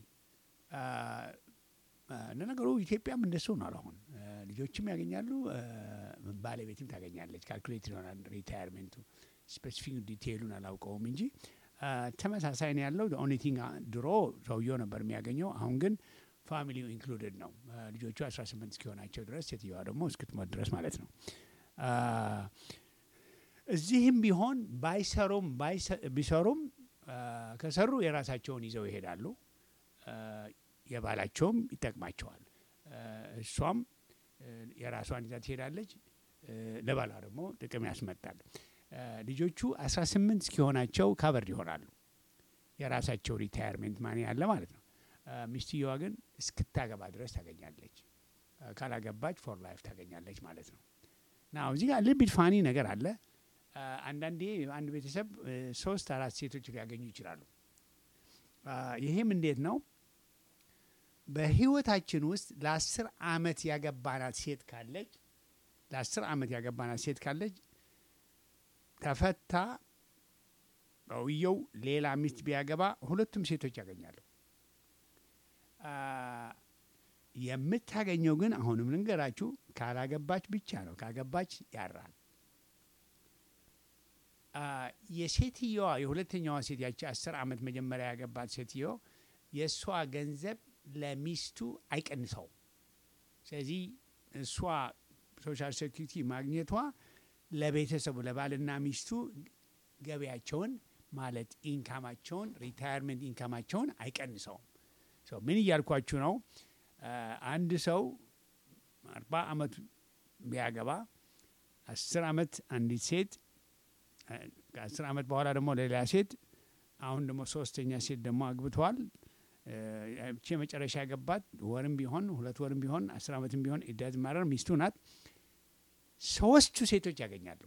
ለነገሩ ኢትዮጵያም እንደሱ ነው። አሁን ልጆችም ያገኛሉ፣ ባለቤትም ታገኛለች። ካልኩሌት ይሆናል ሪታየርሜንቱ። ስፔሲፊክ ዲቴይሉን አላውቀውም እንጂ ተመሳሳይ ነው ያለው። ኦንሊ ቲንግ ድሮ ሰውየው ነበር የሚያገኘው፣ አሁን ግን ፋሚሊው ኢንክሉድድ ነው። ልጆቹ አስራ ስምንት እስኪሆናቸው ድረስ ሴትዮዋ ደግሞ እስክትሞት ድረስ ማለት ነው። እዚህም ቢሆን ባይሰሩም ቢሰሩም ከሰሩ የራሳቸውን ይዘው ይሄዳሉ። የባላቸውም ይጠቅማቸዋል። እሷም የራሷን ይዛ ትሄዳለች፣ ለባሏ ደግሞ ጥቅም ያስመጣል። ልጆቹ አስራ ስምንት እስኪሆናቸው ካቨርድ ይሆናሉ። የራሳቸው ሪታየርሜንት ማኒ አለ ማለት ነው። ሚስትየዋ ግን እስክታገባ ድረስ ታገኛለች። ካላገባች ፎር ላይፍ ታገኛለች ማለት ነው። ና እዚህ ጋር ልቢድ ፋኒ ነገር አለ። አንዳንዴ አንድ ቤተሰብ ሶስት አራት ሴቶች ሊያገኙ ይችላሉ። ይሄም እንዴት ነው? በህይወታችን ውስጥ ለአስር አመት ያገባናት ሴት ካለች ለአስር አመት ያገባናት ሴት ካለች ተፈታ ሰውየው ሌላ ሚስት ቢያገባ ሁለቱም ሴቶች ያገኛሉ። የምታገኘው ግን አሁንም ልንገራችሁ ካላገባች ብቻ ነው። ካገባች ያራል። የሴትየዋ የሁለተኛዋ ሴት ያቺ አስር አመት መጀመሪያ ያገባት ሴትዮ የእሷ ገንዘብ ለሚስቱ አይቀንሰውም። ስለዚህ እሷ ሶሻል ሴኩሪቲ ማግኘቷ ለቤተሰቡ ለባልና ሚስቱ ገቢያቸውን ማለት ኢንካማቸውን ሪታየርሜንት ኢንካማቸውን አይቀንሰውም። ምን እያልኳችሁ ነው? አንድ ሰው አርባ አመት ቢያገባ አስር አመት አንዲት ሴት ከአስር አመት በኋላ ደግሞ ሌላ ሴት አሁን ደግሞ ሶስተኛ ሴት ደግሞ አግብተዋል። እቺ መጨረሻ ያገባት ወርም ቢሆን ሁለት ወርም ቢሆን አስር አመትም ቢሆን ኢዳዝ ማረር ሚስቱ ናት። ሶስቱ ሴቶች ያገኛሉ።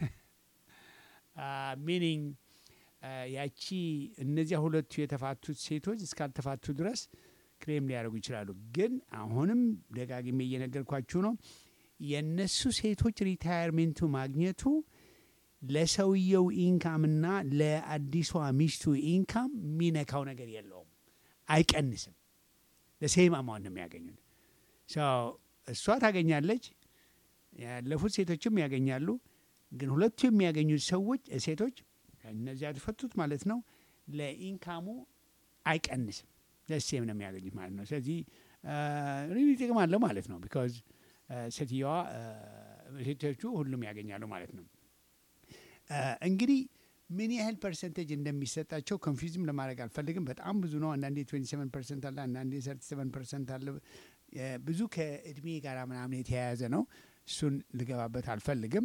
ሚኒንግ ያቺ እነዚያ ሁለቱ የተፋቱት ሴቶች እስካልተፋቱ ድረስ ክሌም ሊያደርጉ ይችላሉ። ግን አሁንም ደጋግሜ እየነገርኳችሁ ነው፣ የነሱ ሴቶች ሪታየርሜንቱ ማግኘቱ ለሰውየው ኢንካምና ለአዲሷ ሚስቱ ኢንካም የሚነካው ነገር የለውም፣ አይቀንስም። ለሴም አማውንት ነው የሚያገኙት። እሷ ታገኛለች፣ ያለፉት ሴቶችም ያገኛሉ። ግን ሁለቱ የሚያገኙት ሰዎች ሴቶች እነዚያ የተፈቱት ማለት ነው ለኢንካሙ አይቀንስም፣ ለሴም ነው የሚያገኙት ማለት ነው። ስለዚህ ሪሊ ጥቅም አለው ማለት ነው። ቢካዝ ሴትዮዋ ሴቶቹ ሁሉም ያገኛሉ ማለት ነው። እንግዲህ ምን ያህል ፐርሰንቴጅ እንደሚሰጣቸው ኮንፊውዝም ለማድረግ አልፈልግም። በጣም ብዙ ነው። አንዳንዴ ትዌንቲ ሰቨን ፐርሰንት አለ፣ አንዳንዴ ሰርቲ ሰቨን ፐርሰንት አለ። ብዙ ከእድሜ ጋር ምናምን የተያያዘ ነው። እሱን ልገባበት አልፈልግም።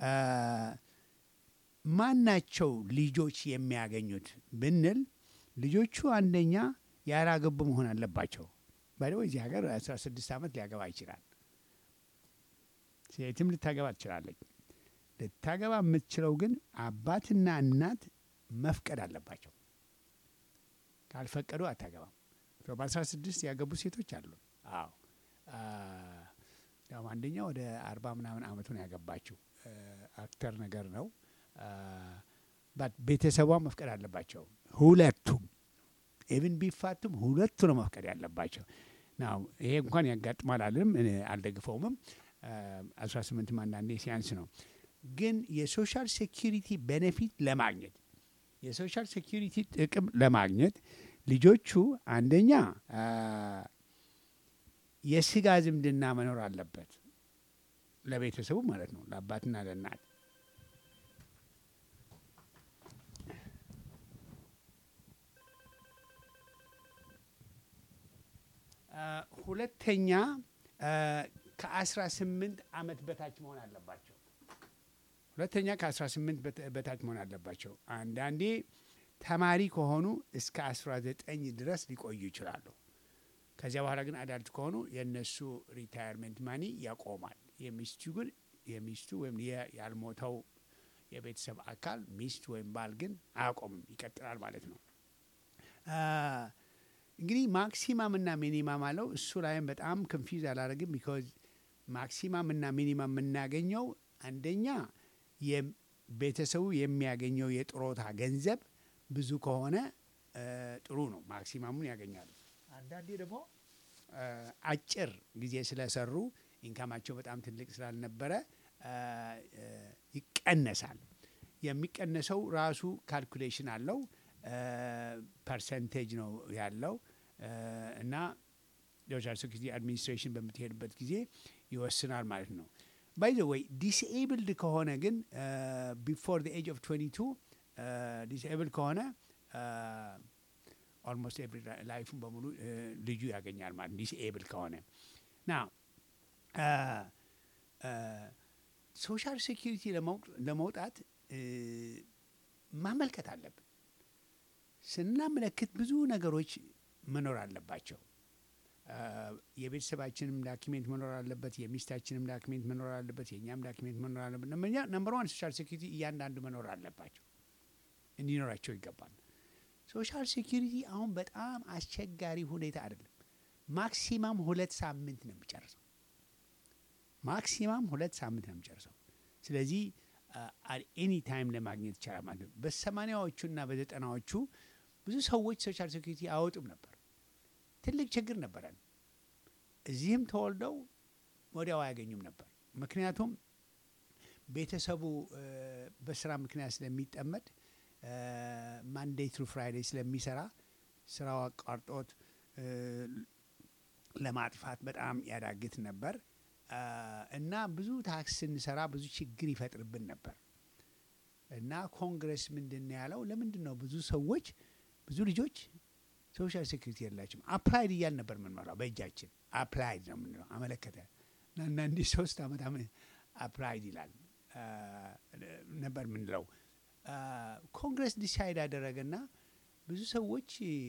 ማናቸው ልጆች የሚያገኙት ብንል ልጆቹ አንደኛ ያላገቡ መሆን አለባቸው። ባይደው እዚህ ሀገር አስራ ስድስት አመት ሊያገባ ይችላል። ሴትም ልታገባ ትችላለች። ልታገባ የምትችለው ግን አባትና እናት መፍቀድ አለባቸው። ካልፈቀዱ አታገባም። በአስራ ስድስት ያገቡ ሴቶች አሉ። አዎ ያው አንደኛ ወደ አርባ ምናምን አመቱን ያገባችው አክተር ነገር ነው። ቤተሰቧ መፍቀድ አለባቸው። ሁለቱም ኢቭን ቢፋቱም ሁለቱ ነው መፍቀድ ያለባቸው። ናው ይሄ እንኳን ያጋጥማል አለም አልደግፈውም። አስራ ስምንት አንዳንዴ ሲያንስ ነው። ግን የሶሻል ሴኩሪቲ ቤኔፊት ለማግኘት የሶሻል ሴኩሪቲ ጥቅም ለማግኘት ልጆቹ አንደኛ የስጋ ዝምድና መኖር አለበት ለቤተሰቡ ማለት ነው፣ ለአባትና ለእናት። ሁለተኛ ከአስራ ስምንት አመት በታች መሆን አለባቸው። ሁለተኛ ከአስራ ስምንት በታች መሆን አለባቸው። አንዳንዴ ተማሪ ከሆኑ እስከ አስራ ዘጠኝ ድረስ ሊቆዩ ይችላሉ። ከዚያ በኋላ ግን አዳልት ከሆኑ የነሱ ሪታየርሜንት ማኒ ያቆማል። የሚስቱ ግን የሚስቱ ወይም ያልሞተው የቤተሰብ አካል ሚስት ወይም ባል ግን አያቆምም፣ ይቀጥላል ማለት ነው። እንግዲህ ማክሲማም እና ሚኒማም አለው። እሱ ላይም በጣም ኮንፊውዝ አላደርግም። ቢኮዝ ማክሲማም እና ሚኒማም የምናገኘው አንደኛ የቤተሰቡ የሚያገኘው የጥሮታ ገንዘብ ብዙ ከሆነ እ፣ ጥሩ ነው፣ ማክሲማሙን ያገኛሉ። አንዳንዴ ደግሞ እ፣ አጭር ጊዜ ስለሰሩ ኢንካማቸው በጣም ትልቅ ስላልነበረ እ፣ እ፣ ይቀነሳል። የሚቀነሰው ራሱ ካልኩሌሽን አለው፣ ፐርሰንቴጅ ነው ያለው እ፣ እና ሶሻል ሴኩሪቲ አድሚኒስትሬሽን በምትሄድበት ጊዜ ይወስናል ማለት ነው። ባይ ዘ ወይ ዲስኤብልድ ከሆነ ግን ቢፎር ዘ ኤጅ ኦፍ ትዌንቲ ቱ ዲስኤብል ከሆነ ኦልሞስት ኤቭሪ ላይፉን በሙሉ እ፣ ልጁ ያገኛል ማለት ዲስኤብል ከሆነ ና ሶሻል ሴኩሪቲ ለመውጣት እ፣ ማመልከት አለብን። ስናመለክት ብዙ ነገሮች መኖር አለባቸው። እ፣ የቤተሰባችንም ዳኪሜንት መኖር አለበት፣ የሚስታችንም ዳኪሜንት መኖር አለበት፣ የእኛም ዳኪሜንት መኖር አለበት። ነምበር ዋን ሶሻል ሴኩሪቲ እያንዳንዱ መኖር አለባቸው፣ እንዲኖራቸው ይገባል። ሶሻል ሴኩሪቲ አሁን በጣም አስቸጋሪ ሁኔታ አይደለም። ማክሲማም ሁለት ሳምንት ነው የሚጨርሰው። ማክሲማም ሁለት ሳምንት ነው የሚጨርሰው። ስለዚህ ኤኒ ታይም ለማግኘት ይቻላል ማለት ነው። በሰማኒያዎቹና በዘጠናዎቹ ብዙ ሰዎች ሶሻል ሴኩሪቲ አያወጡም ነበር። ትልቅ ችግር ነበረን። እዚህም ተወልደው ወዲያው አያገኙም ነበር። ምክንያቱም ቤተሰቡ እ፣ በስራ ምክንያት ስለሚጠመድ ማንዴይ ትሩ ፍራይዴይ ስለሚሰራ ስራው አቋርጦት እ፣ ለማጥፋት በጣም ያዳግት ነበር እ፣ እና ብዙ ታክስ ስንሰራ ብዙ ችግር ይፈጥርብን ነበር። እና ኮንግረስ ምንድን ነው ያለው? ለምንድን ነው ብዙ ሰዎች ብዙ ልጆች ሶሻል ሴኩሪቲ የላቸውም? አፕላይድ እያል ነበር የምንመራው በእጃችን አፕላይድ ነው የምንለው። አመለከተ እና አንዳንዴ ሶስት ዓመት አፕላይድ ይላል እ፣ ነበር የምንለው። እ፣ ኮንግረስ ዲሳይድ አደረገና ብዙ ሰዎች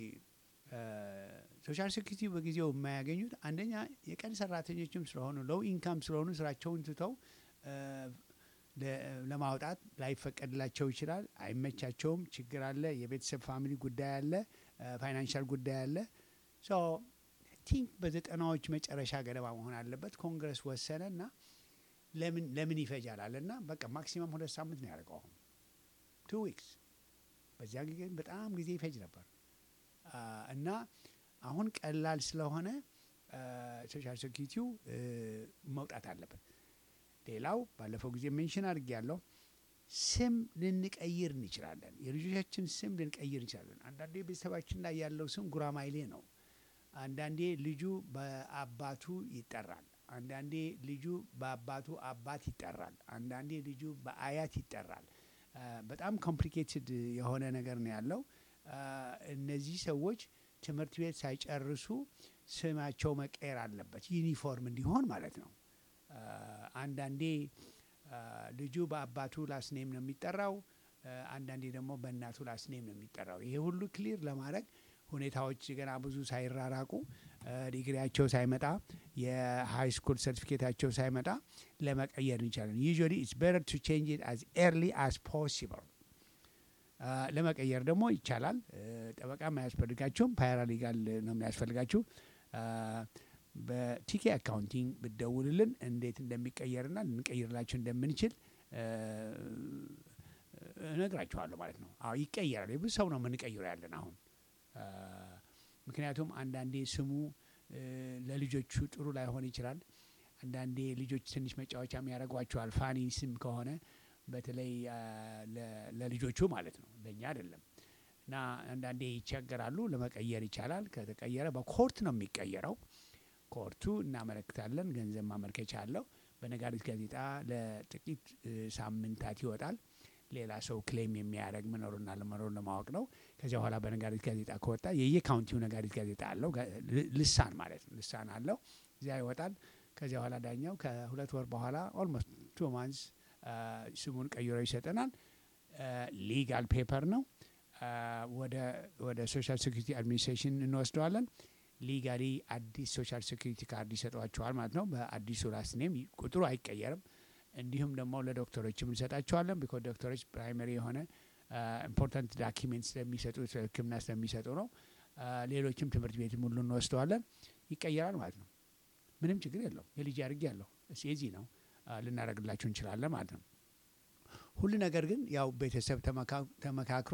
ሶሻል ሴኩሪቲ በጊዜው የማያገኙት አንደኛ የቀን ሰራተኞችም ስለሆኑ ሎው ኢንካም ስለሆኑ ስራቸውን ትተው እ፣ ለ- ለማውጣት ላይፈቀድላቸው ይችላል። አይመቻቸውም። ችግር አለ። የቤተሰብ ፋሚሊ ጉዳይ አለ። ፋይናንሻል ጉዳይ አለ። ሶ ቲንክ በዘጠናዎች መጨረሻ ገደማ መሆን አለበት። ኮንግረስ ወሰነ እና ለምን ለምን ይፈጃል አለና በቃ ማክሲመም ሁለት ሳምንት ነው ያደርገው። አሁን ቱ ዊክስ። በዚያ ጊዜ ግን በጣም ጊዜ ይፈጅ ነበር አ፣ እና አሁን ቀላል ስለሆነ ሶሻል ሴኩሪቲው እ፣ መውጣት አለበት። ሌላው ባለፈው ጊዜ ሜንሽን አድርጌ ያለው ስም ልንቀይር እንችላለን። የልጆቻችን ስም ልንቀይር እንችላለን። አንዳንዴ ቤተሰባችን ላይ ያለው ስም ጉራማይሌ ነው። አንዳንዴ ልጁ በአባቱ ይጠራል። አንዳንዴ ልጁ በአባቱ አባት ይጠራል። አንዳንዴ ልጁ በአያት ይጠራል። አ፣ በጣም ኮምፕሊኬትድ የሆነ ነገር ነው ያለው። አ፣ እነዚህ ሰዎች ትምህርት ቤት ሳይጨርሱ ስማቸው መቀየር አለበት፣ ዩኒፎርም እንዲሆን ማለት ነው። አ፣ አንዳንዴ አ፣ ልጁ በአባቱ ላስኔም ነው የሚጠራው። አ፣ አንዳንዴ ደግሞ በእናቱ ላስኔም ነው የሚጠራው። ይሄ ሁሉ ክሊር ለማድረግ ሁኔታዎች ገና ብዙ ሳይራራቁ አ፣ ዲግሪያቸው ሳይመጣ የሃይ ስኩል ሰርቲፊኬታቸው ሳይመጣ ለመቀየር እንችላለን። ዩዥዋሊ ኢትስ ቤተር ቱ ቼንጅ ኢት አዝ ኤርሊ አዝ ፖሲብል። ለመቀየር ደግሞ ይቻላል። አ፣ ጠበቃም አያስፈልጋችሁም። ፓራሊጋል ነው የሚያስፈልጋችሁ። አ፣ በቲኬ አካውንቲንግ ብትደውልልን እንዴት እንደሚቀየርና ልንቀይርላችሁ እንደምንችል አ፣ እነግራችኋለሁ ማለት ነው። አዎ ይቀየራል። የብዙ ሰው ነው የምንቀይረው ያለን አሁን አ፣ ምክንያቱም አንዳንዴ ስሙ እ፣ ለልጆቹ ጥሩ ላይሆን ይችላል። አንዳንዴ ልጆች ትንሽ መጫወቻም ያደርጓቸዋል። ፋኒ ስም ከሆነ በተለይ አ፣ ለ- ለልጆቹ ማለት ነው፣ ለእኛ አይደለም። እና አንዳንዴ ይቸገራሉ። ለመቀየር ይቻላል። ከተቀየረ በኮርት ነው የሚቀየረው። ኮርቱ እናመለክታለን። ገንዘብ ማመልከቻ አለው። በነጋሪት ጋዜጣ ለጥቂት እ፣ ሳምንታት ይወጣል። ሌላ ሰው ክሌም የሚያደርግ መኖሩና ለመኖሩን ለማወቅ ነው። ከዚያ በኋላ በነጋሪት ጋዜጣ ከወጣ የየካውንቲው ነጋሪት ጋዜጣ አለው፣ ጋ- ል- ልሳን ማለት ነው። ልሳን አለው፣ እዚያ ይወጣል። ከዚያ በኋላ ዳኛው ከሁለት ወር በኋላ ኦልሞስት ቱ ማንስ ስሙን ቀይሮ ይሰጠናል። ሊጋል ፔፐር ነው። አ፣ ወደ ወደ ሶሻል ሴኩሪቲ አድሚኒስትሬሽን እንወስደዋለን። ሊጋሊ አዲስ ሶሻል ሴኩሪቲ ካርድ ይሰጧቸዋል ማለት ነው። በአዲሱ ላስት ኔም ቁጥሩ አይቀየርም። እንዲሁም ደግሞ ለዶክተሮችም እንሰጣቸዋለን። ቢኮዝ ዶክተሮች ፕራይመሪ የሆነ ኢምፖርታንት ዳኪሜንት ስለሚሰጡ ሕክምና ስለሚሰጡ ነው። አ፣ ሌሎችም ትምህርት ቤትም ሁሉ እንወስደዋለን። ይቀየራል ማለት ነው። ምንም ችግር የለውም። የልጅ አድርጌ ያለሁ የዚህ ነው አ፣ ልናደርግላችሁ እንችላለን ማለት ነው። ሁሉ ነገር ግን ያው ቤተሰብ ተመካ- ተመካክሮ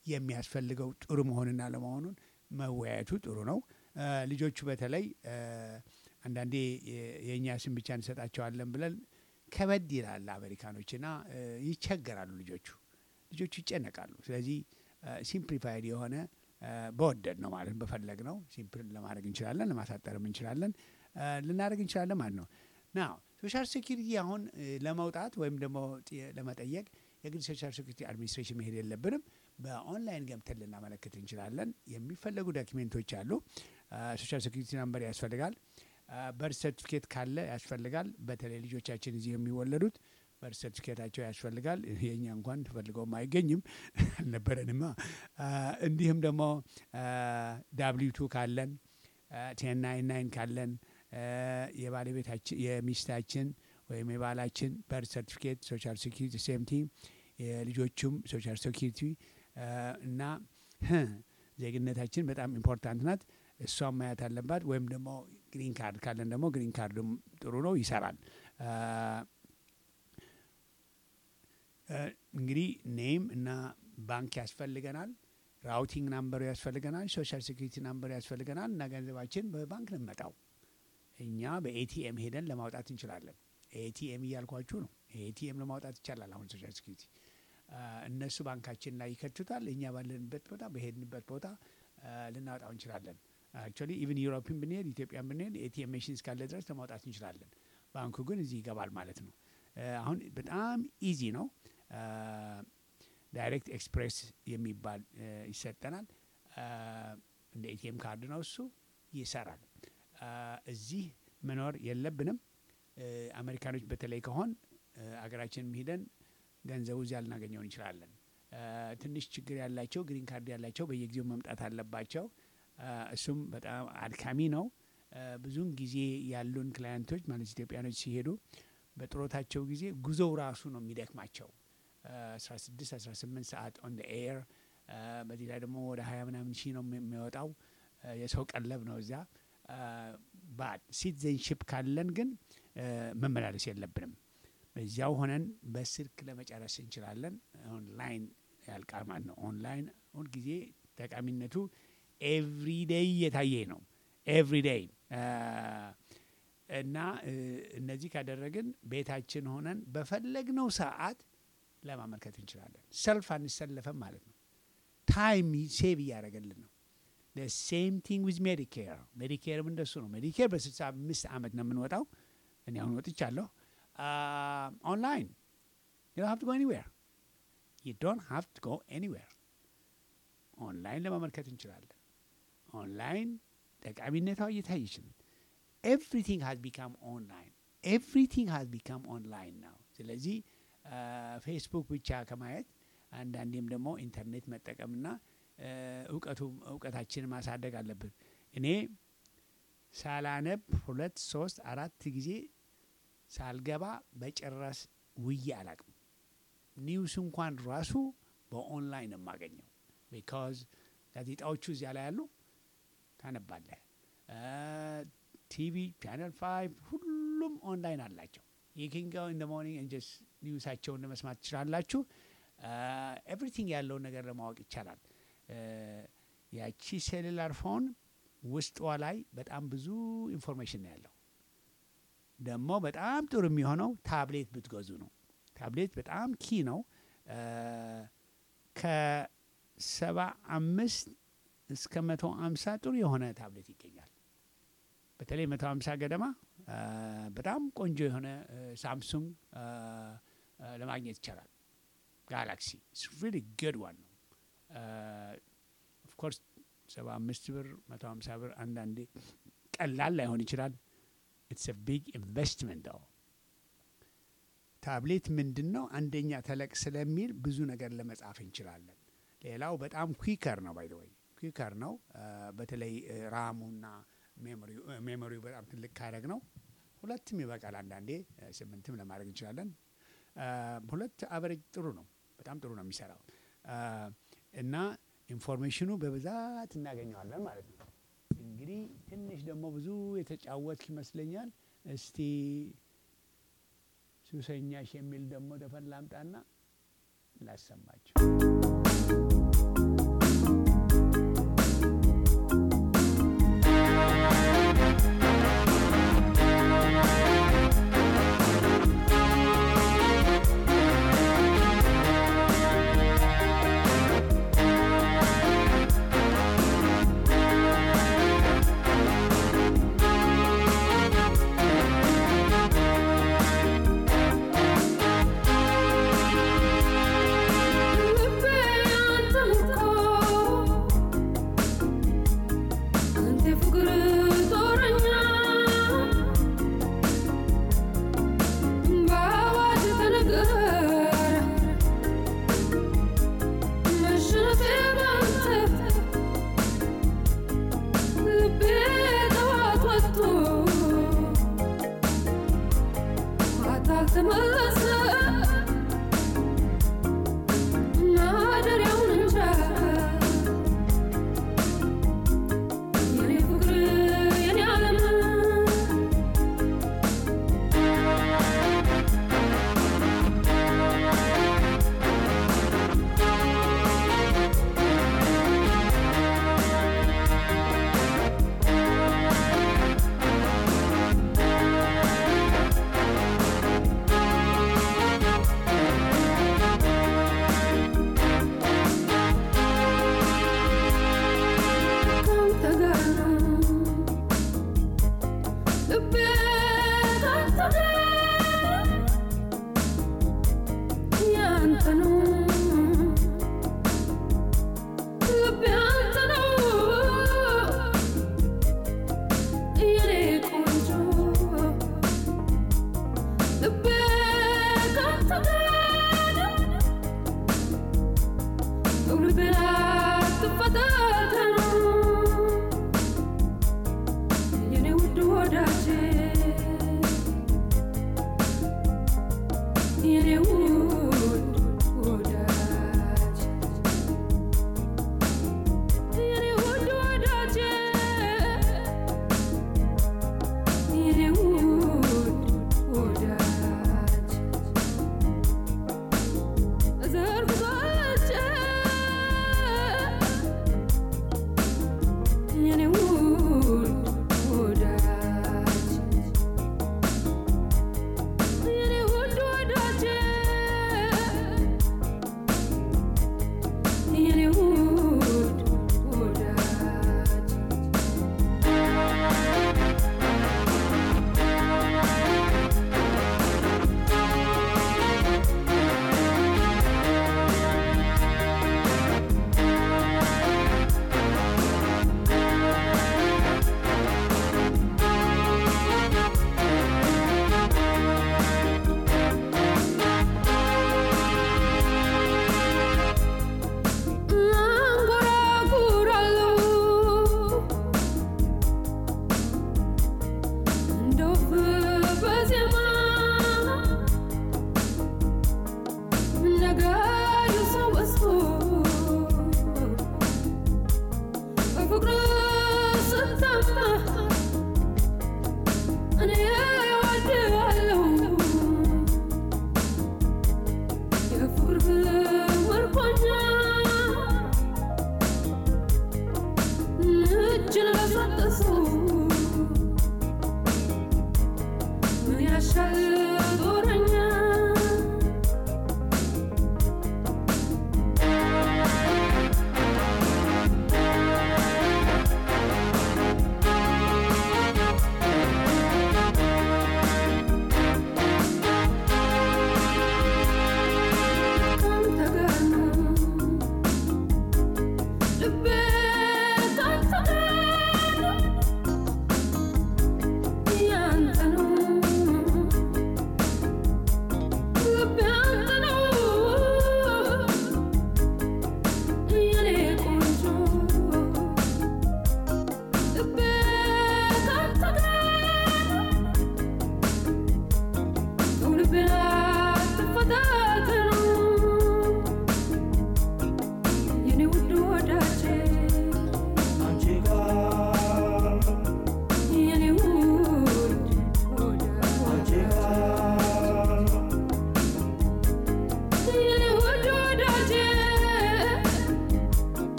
የሚያስፈልገው ጥሩ መሆንና ለመሆኑን መወያየቱ ጥሩ ነው። ልጆቹ በተለይ አንዳንዴ የእኛ ስም ብቻ እንሰጣቸዋለን ብለን ከበድ ይላል አሜሪካኖችና ይቸገራሉ። ልጆቹ ልጆቹ ይጨነቃሉ። ስለዚህ ሲምፕሊፋይድ የሆነ በወደድ ነው ማለት በፈለግ ነው ሲምፕል ለማድረግ እንችላለን፣ ለማሳጠርም እንችላለን፣ ልናደርግ እንችላለን ማለት ነው። ናው ሶሻል ሴኩሪቲ አሁን ለመውጣት ወይም ደግሞ ለመጠየቅ የግል ሶሻል ሴኩሪቲ አድሚኒስትሬሽን መሄድ የለብንም። በኦንላይን ገብተን ልናመለክት እንችላለን። የሚፈለጉ ዶኪሜንቶች አሉ። ሶሻል ሴኩሪቲ ናምበር ያስፈልጋል። በርዝ ሰርቲፊኬት ካለ ያስፈልጋል። በተለይ ልጆቻችን እዚህ የሚወለዱት በርዝ ሰርቲፊኬታቸው ያስፈልጋል። የእኛ እንኳን ተፈልገውም አይገኝም አልነበረንማ። እንዲሁም ደግሞ ዳብሊው ቱ ካለን፣ ቴን ናይን ናይን ካለን፣ የባለቤታችን የሚስታችን ወይም የባላችን በርዝ ሰርቲፊኬት ሶሻል ሴኩሪቲ ሴምቲ፣ የልጆቹም ሶሻል ሴኩሪቲ እና ዜግነታችን በጣም ኢምፖርታንት ናት። እሷም ማየት አለባት። ወይም ደግሞ ግሪን ካርድ ካለን ደግሞ ግሪን ካርድም ጥሩ ነው፣ ይሰራል። እንግዲህ ኔም እና ባንክ ያስፈልገናል። ራውቲንግ ናምበሩ ያስፈልገናል። ሶሻል ሴኩሪቲ ናምበሩ ያስፈልገናል። እና ገንዘባችን በባንክ ነው የሚመጣው። እኛ በኤቲኤም ሄደን ለማውጣት እንችላለን። ኤቲኤም እያልኳችሁ ነው። ኤቲኤም ለማውጣት ይቻላል። አሁን ሶሻል ሴኩሪቲ እነሱ ባንካችን ላይ ይከቱታል። እኛ ባለንበት ቦታ በሄድንበት ቦታ ልናወጣው እንችላለን። አክቹዋሊ ኢቭን ዩሮፕን ብንሄድ ኢትዮጵያን ብንሄድ ኤቲኤም መሽን እስካለ ድረስ ለማውጣት እንችላለን። ባንኩ ግን እዚህ ይገባል ማለት ነው። አሁን በጣም ኢዚ ነው። ዳይሬክት ኤክስፕሬስ የሚባል ይሰጠናል። እንደ ኤቲኤም ካርድ ነው፣ እሱ ይሰራል። እዚህ መኖር የለብንም። አሜሪካኖች በተለይ ከሆን አገራችንም ሂደን ገንዘቡ እዚያ ልናገኘው እንችላለን። ትንሽ ችግር ያላቸው ግሪን ካርድ ያላቸው በየጊዜው መምጣት አለባቸው። እሱም በጣም አድካሚ ነው። ብዙውን ጊዜ ያሉን ክላይንቶች ማለት ኢትዮጵያኖች ሲሄዱ በጥሮታቸው ጊዜ ጉዞው ራሱ ነው የሚደክማቸው። አስራ ስድስት አስራ ስምንት ሰዓት ኦን ደ ኤር፣ በዚህ ላይ ደግሞ ወደ ሀያ ምናምን ሺህ ነው የሚወጣው። የሰው ቀለብ ነው እዚያ። ባት ሲቲዘንሽፕ ካለን ግን መመላለስ የለብንም። በዚያው ሆነን በስልክ ለመጨረስ እንችላለን። ኦንላይን ያልቃል ማለት ነው። ኦንላይን ሁልጊዜ ጠቃሚነቱ ኤቭሪዴይ እየታየ ነው። ኤቭሪዴይ እና እነዚህ ካደረግን ቤታችን ሆነን በፈለግነው ሰዓት ለማመልከት እንችላለን። ሰልፍ አንሰለፈም ማለት ነው። ታይም ሴቭ እያደረገልን ነው። ሴም ቲንግ ዊዝ ሜዲኬር። ሜዲኬርም እንደሱ ነው። ሜዲኬር በስልሳ አምስት ዓመት ነው የምንወጣው። እኔ አሁን ወጥቻለሁ። ኦንላይን ዩ ሃቭ ቱ ጎ ኤኒዌር ዩ ዶንት ሃቭ ቱ ጎ ኤኒዌር። ኦንላይን ለማመልከት እንችላለን። ኦንላይን ጠቃሚነቷ እየታየች ነው። ኤቭሪቲንግ ሃዝ ቢካም ኦንላይን። ኤቭሪቲንግ ሃዝ ቢካም ኦንላይን ነው። ስለዚህ ፌስቡክ ብቻ ከማየት አንዳንዴም ደግሞ ኢንተርኔት መጠቀምና እውቀቱ እውቀታችንን ማሳደግ አለብን። እኔ ሳላነብ ሁለት ሶስት አራት ጊዜ ሳልገባ በጭራሽ ውዬ አላቅም። ኒውስ እንኳን ራሱ በኦንላይን የማገኘው ቢካዝ ጋዜጣዎቹ እዚያ ላይ ያሉ ታነባለህ። ቲቪ ቻነል ፋይቭ ሁሉም ኦንላይን አላቸው። የኪንጋው ኢን ደ ሞርኒንግ እንጀስ ኒውሳቸውን ለመስማት ትችላላችሁ። ኤቭሪቲንግ ያለውን ነገር ለማወቅ ይቻላል። ያቺ ሴሉላር ፎን ውስጧ ላይ በጣም ብዙ ኢንፎርሜሽን ነው ያለው። ደግሞ በጣም ጥሩ የሚሆነው ታብሌት ብትገዙ ነው። ታብሌት በጣም ኪ ነው። ከሰባ አምስት እስከ መቶ አምሳ ጥሩ የሆነ ታብሌት ይገኛል። በተለይ መቶ አምሳ ገደማ በጣም ቆንጆ የሆነ ሳምሱንግ ለማግኘት ይቻላል። ጋላክሲ ኢትስ ሪሊ ጉድ ዋን ነው። ኦፍ ኮርስ ሰባ አምስት ብር መቶ አምሳ ብር አንዳንዴ ቀላል ላይሆን ይችላል። ኢትስ አ ቢግ ኢንቨስትመንት ነው። ታብሌት ምንድን ነው? አንደኛ ተለቅ ስለሚል ብዙ ነገር ለመጻፍ እንችላለን። ሌላው በጣም ኩዊከር ነው። ባይ ዘ ወይ ኩዊከር ነው። በተለይ ራሙና ሜሞሪው ሜሞሪው በጣም ትልቅ ካረግ ነው። ሁለትም ይበቃል። አንዳንዴ ስምንትም ለማድረግ እንችላለን። ሁለት አቨሬጅ ጥሩ ነው። በጣም ጥሩ ነው የሚሰራው እና ኢንፎርሜሽኑ በብዛት እናገኘዋለን ማለት ነው። እንግዲህ ትንሽ ደግሞ ብዙ የተጫወትክ ይመስለኛል። እስቲ ሱሰኛሽ የሚል ደግሞ ተፈላምጣና ላሰማችሁ።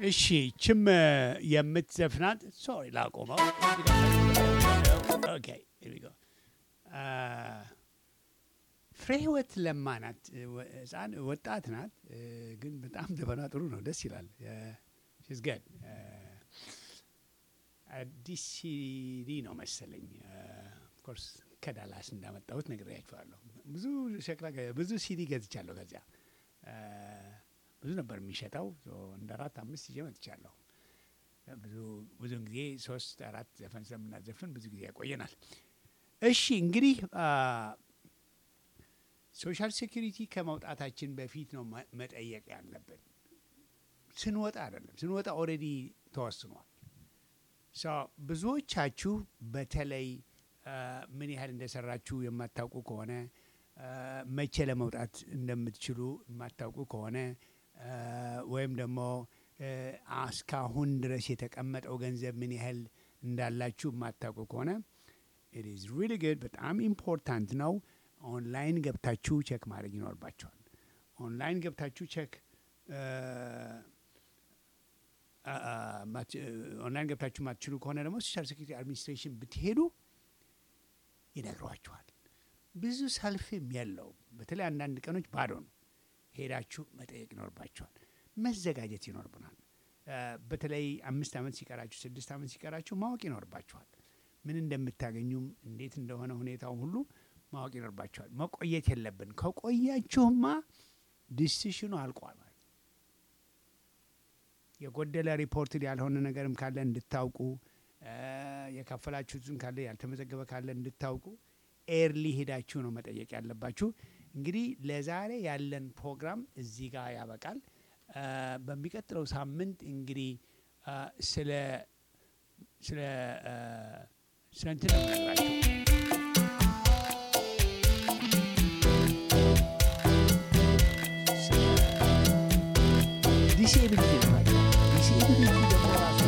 እሺ ችም የምትዘፍናት ሶሪ ላቆመው። ኦኬ ሂር ዊ ጎ ፍሬ ህይወት ለማ ናት። ህፃን ወጣት ናት፣ ግን በጣም ዘፈኗ ጥሩ ነው፣ ደስ ይላል። ሺዝ ገድ አዲስ ሲዲ ነው መሰለኝ። ኦፍኮርስ ከዳላስ እንዳመጣሁት ነግሬያችኋለሁ። ብዙ ሸክላ ብዙ ሲዲ ገዝቻለሁ። ከዚያ ብዙ ነበር የሚሸጠው። እንደ አራት አምስት ይዤ መጥቻለሁ። ብዙ ብዙን ጊዜ ሶስት አራት ዘፈን ስለምናዘፍን ብዙ ጊዜ ያቆየናል። እሺ እንግዲህ ሶሻል ሴኩሪቲ ከመውጣታችን በፊት ነው መጠየቅ ያለብን። ስንወጣ አይደለም። ስንወጣ ኦልሬዲ ተወስኗል። ሶ ብዙዎቻችሁ በተለይ ምን ያህል እንደሰራችሁ የማታውቁ ከሆነ መቼ ለመውጣት እንደምትችሉ የማታውቁ ከሆነ ወይም ደግሞ እስካሁን ድረስ የተቀመጠው ገንዘብ ምን ያህል እንዳላችሁ የማታውቁ ከሆነ it is really good በጣም ኢምፖርታንት ነው። ኦንላይን ገብታችሁ ቼክ ማድረግ ይኖርባችኋል። ኦንላይን ገብታችሁ ቼክ ኦንላይን ገብታችሁ ማትችሉ ከሆነ ደግሞ ሶሻል ሴኩሪቲ አድሚኒስትሬሽን ብትሄዱ ይነግሯችኋል። ብዙ ሰልፍም የለው። በተለይ አንዳንድ ቀኖች ባዶ ነው። ሄዳችሁ መጠየቅ ይኖርባችኋል። መዘጋጀት ይኖርብናል። በተለይ አምስት ዓመት ሲቀራችሁ ስድስት ዓመት ሲቀራችሁ ማወቅ ይኖርባችኋል። ምን እንደምታገኙም እንዴት እንደሆነ ሁኔታው ሁሉ ማወቅ ይኖርባችኋል። መቆየት የለብን። ከቆያችሁማ ዲሲሽኑ አልቋል ማለት ነው። የጎደለ ሪፖርት ያልሆነ ነገርም ካለ እንድታውቁ፣ የከፈላችሁትን ካለ ያልተመዘገበ ካለ እንድታውቁ ኤርሊ ሄዳችሁ ነው መጠየቅ ያለባችሁ። እንግዲህ ለዛሬ ያለን ፕሮግራም እዚህ ጋር ያበቃል። በሚቀጥለው ሳምንት እንግዲህ ስለ ስለ ስለ እንትን ነው የምነግራችሁ። ዲስኤቢሊቲ ነው። ዲስኤቢሊቲ ደግሞ ራሱን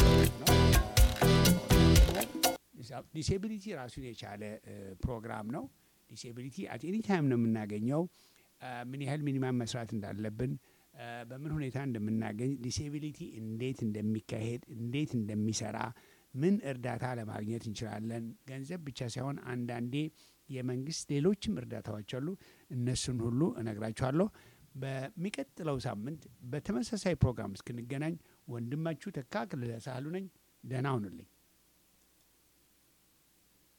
የቻለ ዲስኤቢሊቲ ራሱን የቻለ ፕሮግራም ነው። ዲስኤቢሊቲ አት ኤኒ ታይም ነው የምናገኘው። ምን ያህል ሚኒማም መስራት እንዳለብን፣ በምን ሁኔታ እንደምናገኝ፣ ዲስኤቢሊቲ እንዴት እንደሚካሄድ፣ እንዴት እንደሚሰራ፣ ምን እርዳታ ለማግኘት እንችላለን። ገንዘብ ብቻ ሳይሆን አንዳንዴ የመንግስት ሌሎችም እርዳታዎች አሉ። እነሱን ሁሉ እነግራችኋለሁ። በሚቀጥለው ሳምንት በተመሳሳይ ፕሮግራም እስክንገናኝ ወንድማችሁ ተካ ክልለ ሳህሉ ነኝ። ደህና ሁኑልኝ።